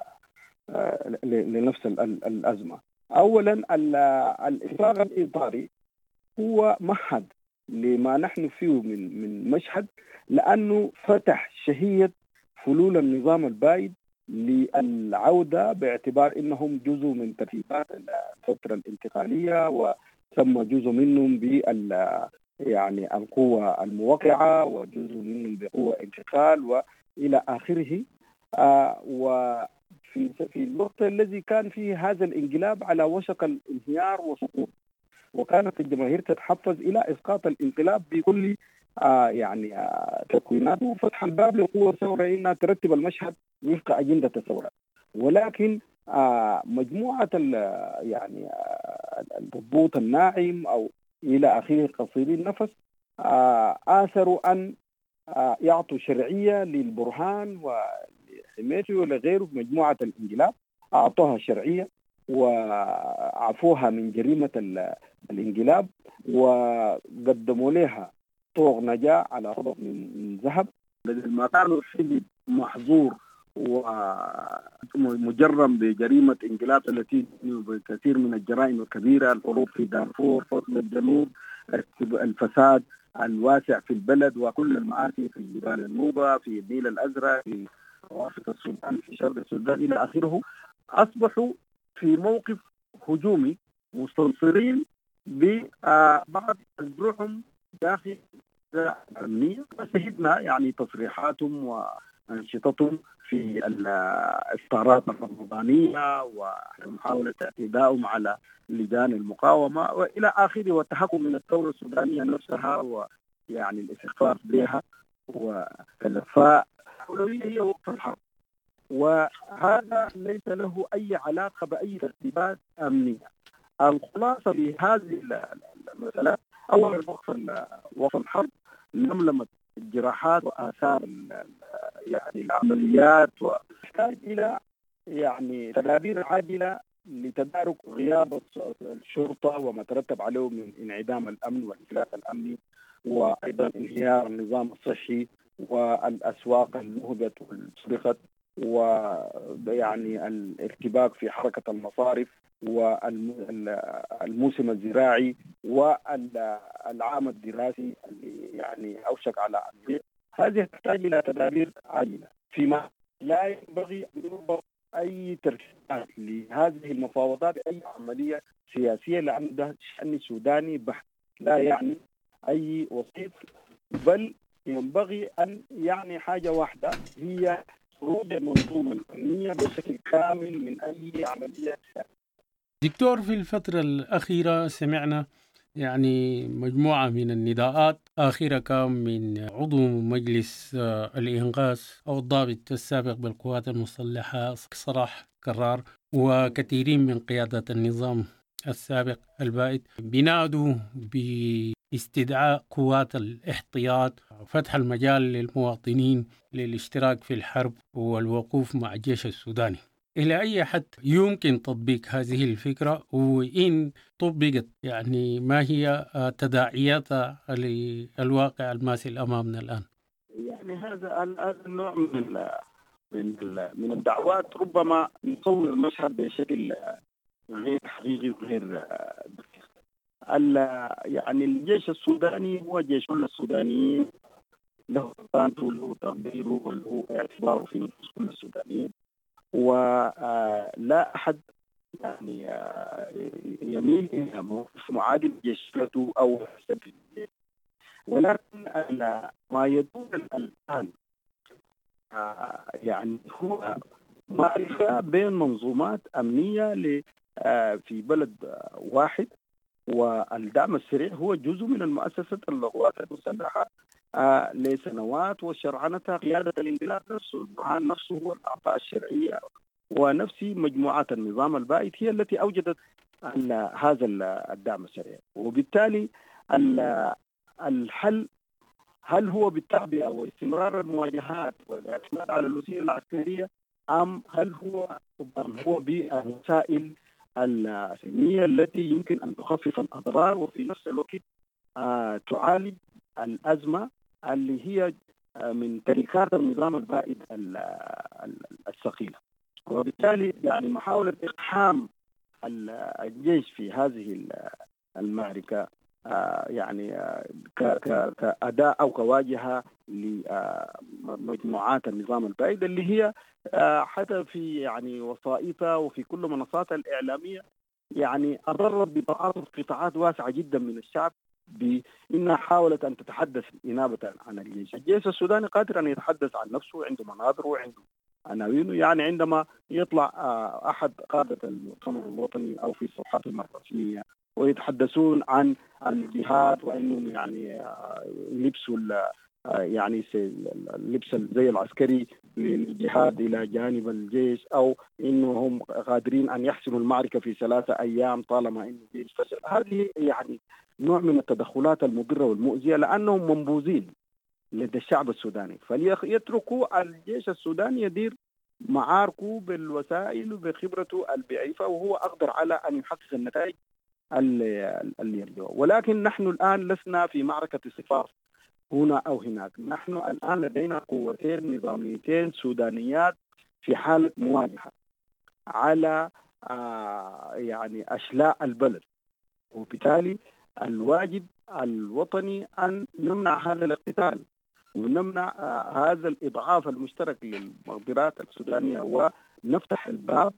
لنفس الأزمة. أولا الإفراغ الإطاري هو مهد لما نحن فيه من من مشهد، لأنه فتح شهية فلول النظام البائد للعودة باعتبار أنهم جزء من ترتيبات الفترة الانتقالية، وثم جزء منهم بال يعني القوة الموقعة، وجزء منهم بقوة انتقال وإلى آخره. آه وفي في الوقت الذي كان فيه هذا الانقلاب على وشك الانهيار وسقوط، وكانت الجماهير تتحفز إلى إسقاط الانقلاب بكل آه يعني آه تكويناته، وفتح الباب لقوة الثورة إنها ترتب المشهد وفق أجندة الثورة. ولكن آه مجموعة يعني آه الضبوط الناعم أو إلى آخره قصيري النفس آه آثروا أن آه يعطوا شرعية للبرهان ولحميته ولغيره في مجموعة الانقلاب، أعطوها شرعية وعفوها من جريمة الانقلاب، وقدموا لها طوق نجاة على ربط من ذهب، ما كانوا الحزب محظور ومجرم بجريمة انقلاب التي بكثير من الجرائم الكبيرة، الحروب في دارفور، فصل الجنوب، الفساد الواسع في البلد، وكل المعاصي في جبال النوبة، في النيل الأزرق، في وافة السودان، في شرق السودان إلى آخره. أصبحوا في موقف هجومي مستنصرين ببعض أذرعهم داخل الأمنية، وشهدنا يعني تصريحاتهم وأنشطتهم في الإفطارات الرمضانية ومحاولة اعتداءهم على لجان المقاومة وإلى آخره، والتحكم من الثورة السودانية نفسها ويعني الاستخفاف بها وكالفاء أولوية هي وقف الحرب. وهذا ليس له أي علاقة بأي ترتيبات أمنية. الخلاصة بهذه المسألة أولا وقف وقف الحرب لملمت الجراحات وآثار يعني العمليات، وتحتاج إلى يعني تدابير عاجلة لتدارك غياب الشرطة وما ترتب عليه من انعدام الأمن والإفلاس الأمني، وأيضا انهيار النظام الصحي والأسواق المهبط والسرقة، ويعني الارتباك في حركة المصارف والموسم الزراعي والعام الدراسي اللي يعني أوشك على أن هذه تحتاج إلى تدابير عاجلة، فيما لا ينبغي أن يربط أي ترتيبات لهذه المفاوضات بأي عملية سياسية، لأن ده شأن سوداني بحت لا يعني أي وسيط، بل ينبغي أن يعني حاجة واحدة هي خروج المنظومة الأمنية بشكل كامل من أي عملية. دكتور، في الفترة الأخيرة سمعنا يعني مجموعة من النداءات، آخرها كان من عضو مجلس الإنقاذ أو الضابط السابق بالقوات المسلحة صلاح كرار، وكثيرين من قيادة النظام السابق البائد بينادوا باستدعاء قوات الاحتياط، فتح المجال للمواطنين للاشتراك في الحرب والوقوف مع الجيش السوداني. إلى أي حد يمكن تطبيق هذه الفكرة؟ وإن طبقت يعني ما هي تداعياتها للواقع الماسي أمامنا الآن؟ يعني هذا هذا النوع من من من الدعوات ربما يصور المشهد بشكل غير حقيقي وغير دقيق. يعني الجيش السوداني هو جيش السودانيين، له طانته وله تقديره وله اعتباره في نفوس كل السودانيين، ولا أحد يعني يميل إلى موقف معادل جيشته أو حسب، ولكن ما يدور الآن يعني هو معرفة بين منظومات أمنية في بلد واحد، والدعم السريع هو جزء من المؤسسة القوات المسلحة لسنوات، وشرعنتها قيادة الانقلاب نفسه نفسه هو الأعضاء الشرعية ونفس مجموعات النظام البائد هي التي أوجدت هذا الدعم السريع. وبالتالي الحل هل هو بالتعبئة واستمرار المواجهات والاعتماد على الوسيلة العسكرية، أم هل هو هو بالوسائل السلمية التي يمكن أن تخفف الأضرار وفي نفس الوقت آه تعالج الأزمة اللي هي من تركات النظام البائد الثقيلة. وبالتالي يعني محاولة إقحام الجيش في هذه المعركة آه يعني آه كأداء أو كواجهة لمجموعات النظام البائد اللي هي حتى في يعني وسائطها وفي كل منصاتها الإعلامية يعني أضرت بتعاطف قطاعات واسعة جدا من الشعب بأنها حاولت أن تتحدث إنابة عن الجيش. الجيش السوداني قادر أن يتحدث عن نفسه، عنده مناظر وعنده عناوين. يعني عندما يطلع أحد قادة المؤتمر الوطني أو في صفحاتهم الرسمية ويتحدثون عن الجهاد وأنهم يعني لبسوا يعني اللبس زي العسكري للجهاد إلى جانب الجيش، أو إنهم قادرين أن يحسموا المعركة في ثلاثة أيام طالما إن الجيش فشل. هذه يعني نوع من التدخلات المضرة والمؤذية لأنهم منبوذين لدى الشعب السوداني، فليتركوا الجيش السوداني يدير معاركه بالوسائل وبخبرته الضعيفة وهو أقدر على أن يحقق النتائج اللي يرجوها. ولكن نحن الآن لسنا في معركة صفاف هنا أو هناك، نحن الآن لدينا قوتين نظاميتين سودانيات في حالة مواجهة على آه يعني أشلاء البلد، وبالتالي الواجب الوطني أن نمنع هذا الاقتتال ونمنع آه هذا الإضعاف المشترك للمقدرات السودانية، ونفتح الباب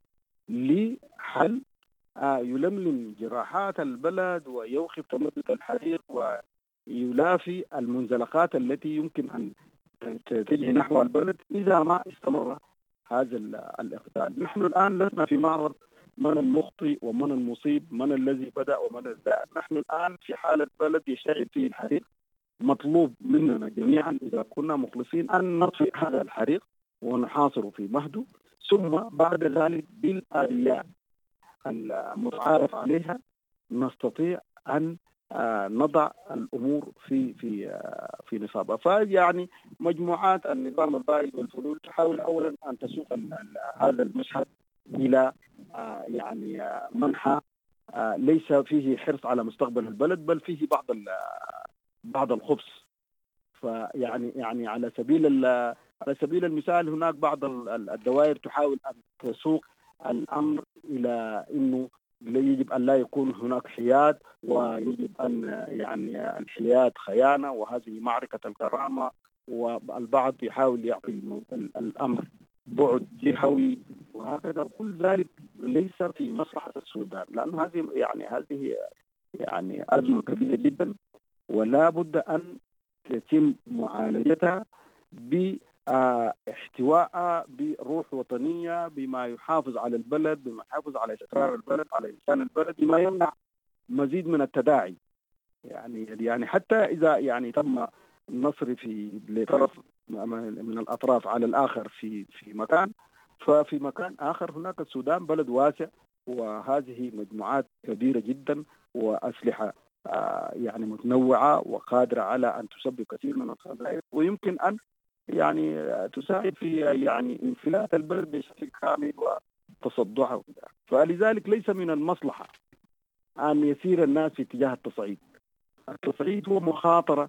لحل آه يلملم جراحات البلد ويوقف تمدد الحريق ويلافي المنزلقات التي يمكن أن تجي نحو البلد إذا ما استمر هذا الاقتتال. نحن الآن لسنا في معرض من المخطئ ومن المصيب، من الذي بدأ ومن الزائد. نحن الآن في حالة بلد يشتعل فيه الحريق، مطلوب مننا جميعا إذا كنا مخلصين أن نطفئ هذا الحريق ونحاصره في مهده، ثم بعد ذلك بالآليات المتعارف عليها نستطيع أن نضع الأمور في في في نصابها. فيعني مجموعات النظام البائد والفلول تحاول أولا أن تسوق هذا المشهد إلى يعني منحى ليس فيه حرص على مستقبل البلد، بل فيه بعض بعض الخبث. فيعني يعني على سبيل على سبيل المثال هناك بعض الدوائر تحاول أن تسوق الأمر إلى إنه يجب أن لا يكون هناك حياد، ويجب أن يعني الحياد خيانة وهذه معركة الكرامة، والبعض يحاول يعطي الأمر بعد جهوي وهكذا. كل ذلك ليس في مصلحة السودان، لأن هذه يعني هذه يعني أزمة كبيرة جدا ولا بد أن يتم معالجتها باحتوائها بروح وطنية، بما يحافظ على البلد، بما يحافظ على استقرار البلد، على إنسان البلد، بما يمنع مزيد من التداعي. يعني يعني حتى إذا يعني تم النصر في لطرف من الأطراف على الآخر في في مكان، ففي مكان آخر هناك السودان بلد واسع وهذه مجموعات كبيرة جدا وأسلحة آه يعني متنوعة وقادرة على أن تسبب كثير من الخسائر، ويمكن أن يعني تساعد في يعني انفلات البلد بشكل كامل وتصدعه. فلذلك ليس من المصلحة أن يسير الناس في اتجاه التصعيد. التصعيد هو مخاطرة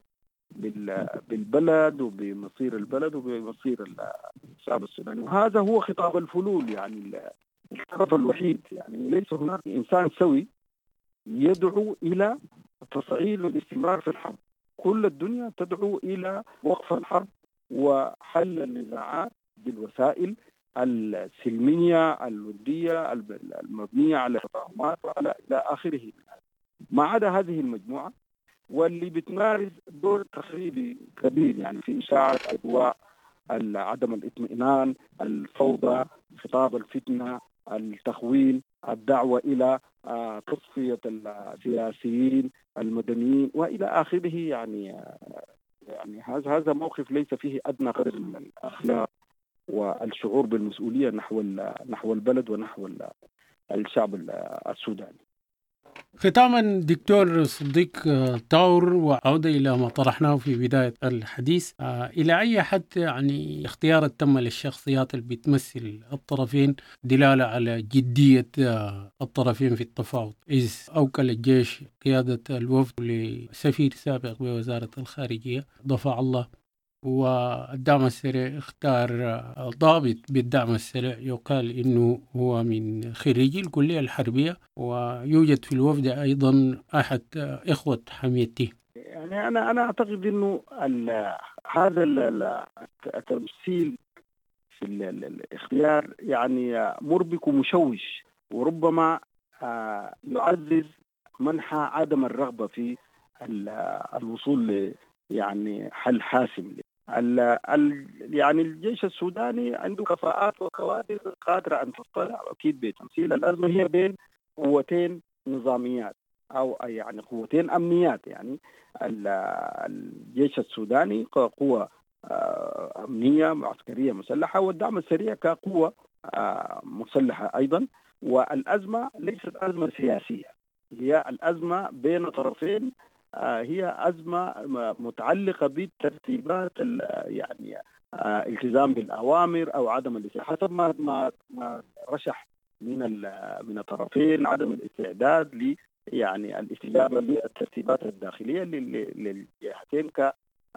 بالبلد وبمصير البلد وبمصير الشعب السوداني، وهذا هو خطاب الفلول. يعني الطرف الوحيد، يعني ليس هناك إنسان سوي يدعو إلى التصعيد والاستمرار في الحرب. كل الدنيا تدعو إلى وقف الحرب وحل النزاعات بالوسائل السلمية الودية المبنية على التفاهمات وعلى إلى آخره، ما عدا هذه المجموعة واللي بتمارس دور تخريبي كبير يعني في إشاعة أجواء عدم الاطمئنان، الفوضى، خطاب الفتنة، التخوين، الدعوة إلى تصفية السياسيين المدنيين وإلى آخره. يعني يعني هذا هذا موقف ليس فيه أدنى قدر من الأخلاق والشعور بالمسؤولية نحو نحو البلد ونحو الشعب السوداني. ختاما دكتور صديق طاور، وعودة إلى ما طرحناه في بداية الحديث، إلى أي حد يعني اختيار التم للشخصيات اللي بتمثل الطرفين دلالة على جدية الطرفين في التفاوض، إذ أوكل الجيش قيادة الوفد لسفير سابق بوزارة الخارجية ضفع الله، والدعم السريع اختار ضابط بالدعم السريع يقال إنه هو من خريجي الكلية الحربية، ويوجد في الوفد أيضا أحد إخوة حميتي. يعني أنا أنا أعتقد إنه هذا التمثيل في الاختيار يعني مربك ومشوش، وربما يعزز منحى عدم الرغبة في الوصول ل يعني حل حاسم. يعني الجيش السوداني عنده كفاءات وكوادر قادرة أن تطلع أكيد بتمثيل الأزمة. هي بين قوتين نظاميات أو يعني قوتين أمنيات. يعني الجيش السوداني قوة أمنية عسكرية مسلحة، والدعم السريع كقوة مسلحة أيضا. والأزمة ليست أزمة سياسية، هي الأزمة بين طرفين، هي أزمة متعلقة بالترتيبات يعني التزام بالأوامر أو عدم الاستعداد حسب ما ما ما رشح من من الطرفين، عدم الاستعداد ل يعني الاستجابة للترتيبات الداخلية للجهتين ك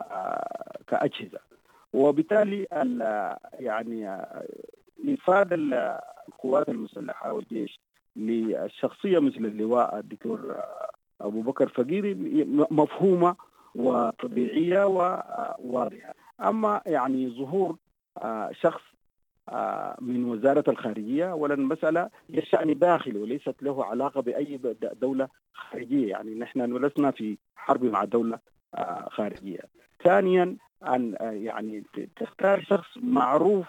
كأجهزة. وبالتالي يعني إفادة القوات المسلحة والجيش للشخصية مثل اللواء الدكتور أبو بكر فقيري مفهومة وطبيعية وواضحة. أما يعني ظهور شخص من وزارة الخارجية، ولا مسألة هي شأن داخلي وليست له علاقة بأي دولة خارجية، يعني نحن لسنا في حرب مع دولة خارجية. ثانيا أن يعني تختار شخص معروف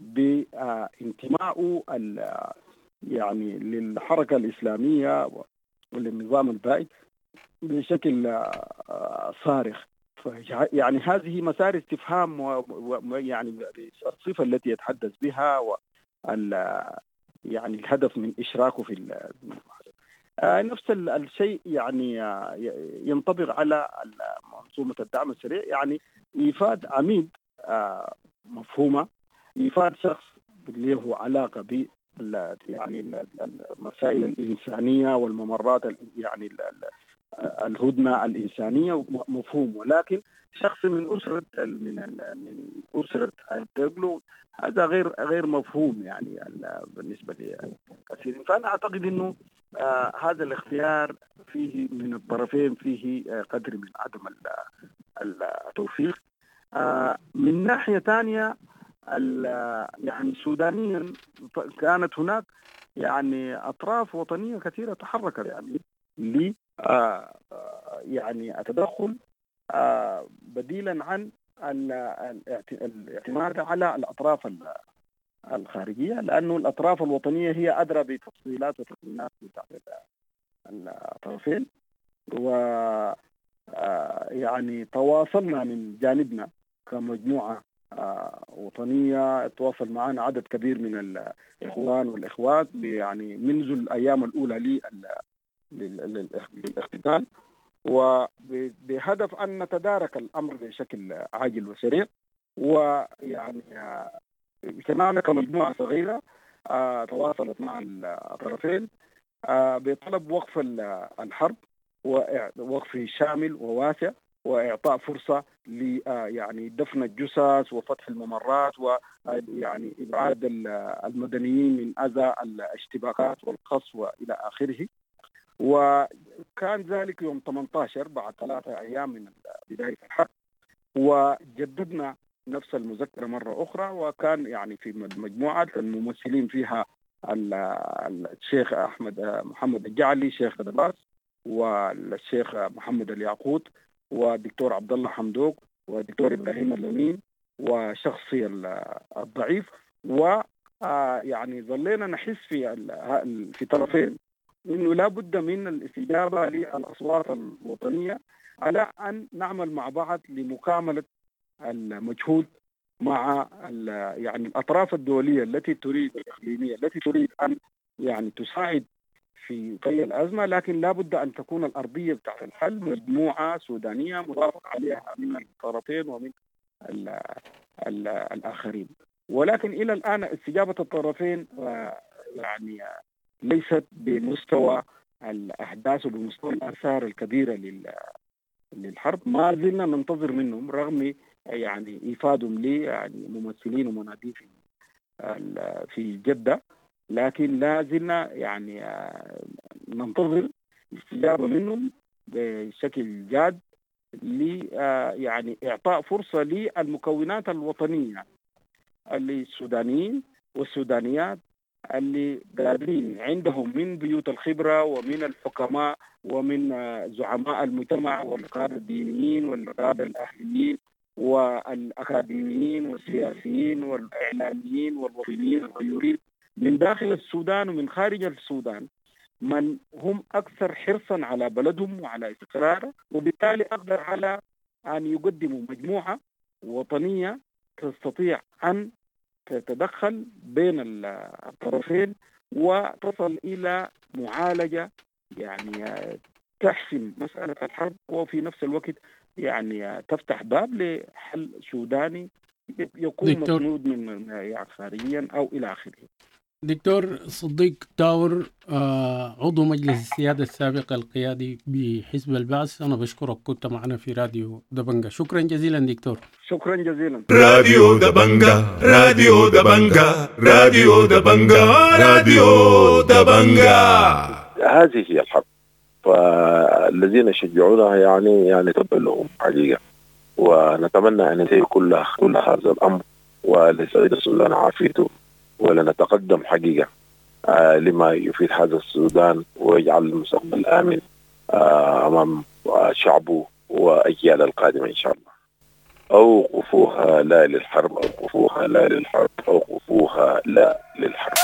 بانتمائه يعني للحركة الإسلامية وللنظام البائد بشكل صارخ. يعني هذه مسار استفهام ويعني الصفة التي يتحدث بها وال يعني الهدف من إشراكه في نفس الشيء يعني ينطبق على منظومة الدعم السريع. يعني إيفاد عميد مفهومة، إيفاد شخص له علاقة ب يعني المسائل الإنسانية والممرات يعني الهدنة الإنسانية مفهوم، ولكن شخص من أسرة من من أسرة الدبلو هذا غير غير مفهوم يعني بالنسبة لي كثير. فأنا أعتقد إنه آه هذا الاختيار فيه من الطرفين فيه آه قدر من عدم التوفيق. آه من ناحية ثانية يعني سودانيا كانت هناك يعني أطراف وطنية كثيرة تحركت يعني ل يعني التدخل بديلا عن الاعتماد على الأطراف الخارجية، لأنه الأطراف الوطنية هي أدرى بتفصيلات وتقنيات بتاعت الطرفين. و يعني تواصلنا من جانبنا كمجموعة وطنية، تواصل معنا عدد كبير من الإخوان والإخوات يعني منذ الأيام الأولى للاختتال، وبهدف أن نتدارك الأمر بشكل عاجل وسريع. ويعني اجتمعنا كمجموعة صغيرة تواصلت مع الطرفين بطلب وقف الحرب ووقف شامل وواسع، وإعطاء فرصة ل يعني دفن الجثث وفتح الممرات ويعني إبعاد المدنيين من أذى الاشتباكات والقصف وإلى آخره. وكان ذلك يوم ثمانية عشر بعد ثلاثة أيام من بداية الحرب، وجددنا نفس المذكرة مرة أخرى. وكان يعني في مجموعة الممثلين فيها الشيخ أحمد محمد الجعلي شيخ دباس، والشيخ محمد الياقوت، والدكتور عبد الله حمدوق، والدكتور إبراهيم اللمين، وشخصي الضعيف. ويعني ظلينا نحس في في طرفين إنه لا بد من الاستجابة للأصوات الوطنية على أن نعمل مع بعض لمكاملة المجهود مع يعني الأطراف الدولية التي تريد الإقليمية التي تريد أن يعني تساعد في طي الأزمة، لكن لا بد أن تكون الأرضية بتاعت الحل مجموعة سودانية موافق عليها من الطرفين ومن ال ال الآخرين. ولكن إلى الآن استجابة الطرفين يعني ليست بمستوى الأحداث وبمستوى الآثار الكبيرة للحرب. ما زلنا ننتظر منهم رغم يعني إيفادهم لي يعني ممثلين ومنادين في في جدة، لكن لا زلنا يعني ننتظر استجابة منهم بشكل جاد ل يعني إعطاء فرصة للمكونات الوطنية السودانيين والسودانيات اللي قادرين عندهم من بيوت الخبرة ومن الحكماء ومن زعماء المجتمع والقادة الدينيين والقادة الأهليين والأكاديميين والسياسيين والإعلاميين والوطنيين الغيورين من داخل السودان ومن خارج السودان، من هم أكثر حرصا على بلدهم وعلى استقراره، وبالتالي أقدر على أن يقدموا مجموعة وطنية تستطيع أن تتدخل بين الطرفين وتصل إلى معالجة يعني تحسم مسألة الحرب، وفي نفس الوقت يعني تفتح باب لحل سوداني يكون مسنود من يعني خارجيا أو إلى آخره. دكتور صديق تاور، عضو مجلس السيادة السابق القيادي بحزب البعث، أنا بشكرك كنت معنا في راديو دبنجا. شكرا جزيلا دكتور. شكرا جزيلا. راديو دبنجا راديو دبنجا راديو دبنجا راديو دبنجا. هذه هي الحرب، فالذين يشجعونها يعني يعني تبقى لهم حقيقة، ونتمنى أن ينتهي كل كل هذا الأمر ولسعيد السودان عافيته، ولنتقدم حقيقة آه لما يفيد هذا السودان ويجعل المستقبل آمن آه أمام شعبه وأجيال القادمة إن شاء الله. أوقفوها لا للحرب، أوقفوها لا للحرب، أوقفوها لا للحرب.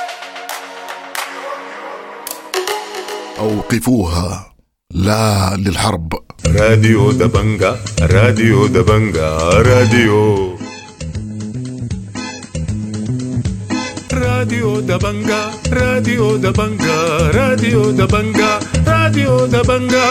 أوقفوها لا للحرب. راديو دبنجا راديو دبنجا راديو راديو دبنجا راديو دبنجا راديو دبنجا راديو دبنجا.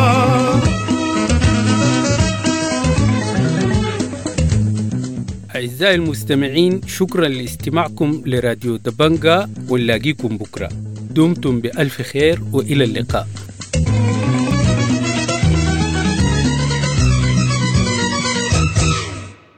أعزائي المستمعين، شكرا لاستماعكم لراديو دبنجا، ونلاقيكم بكرة. دمتم بألف خير وإلى اللقاء.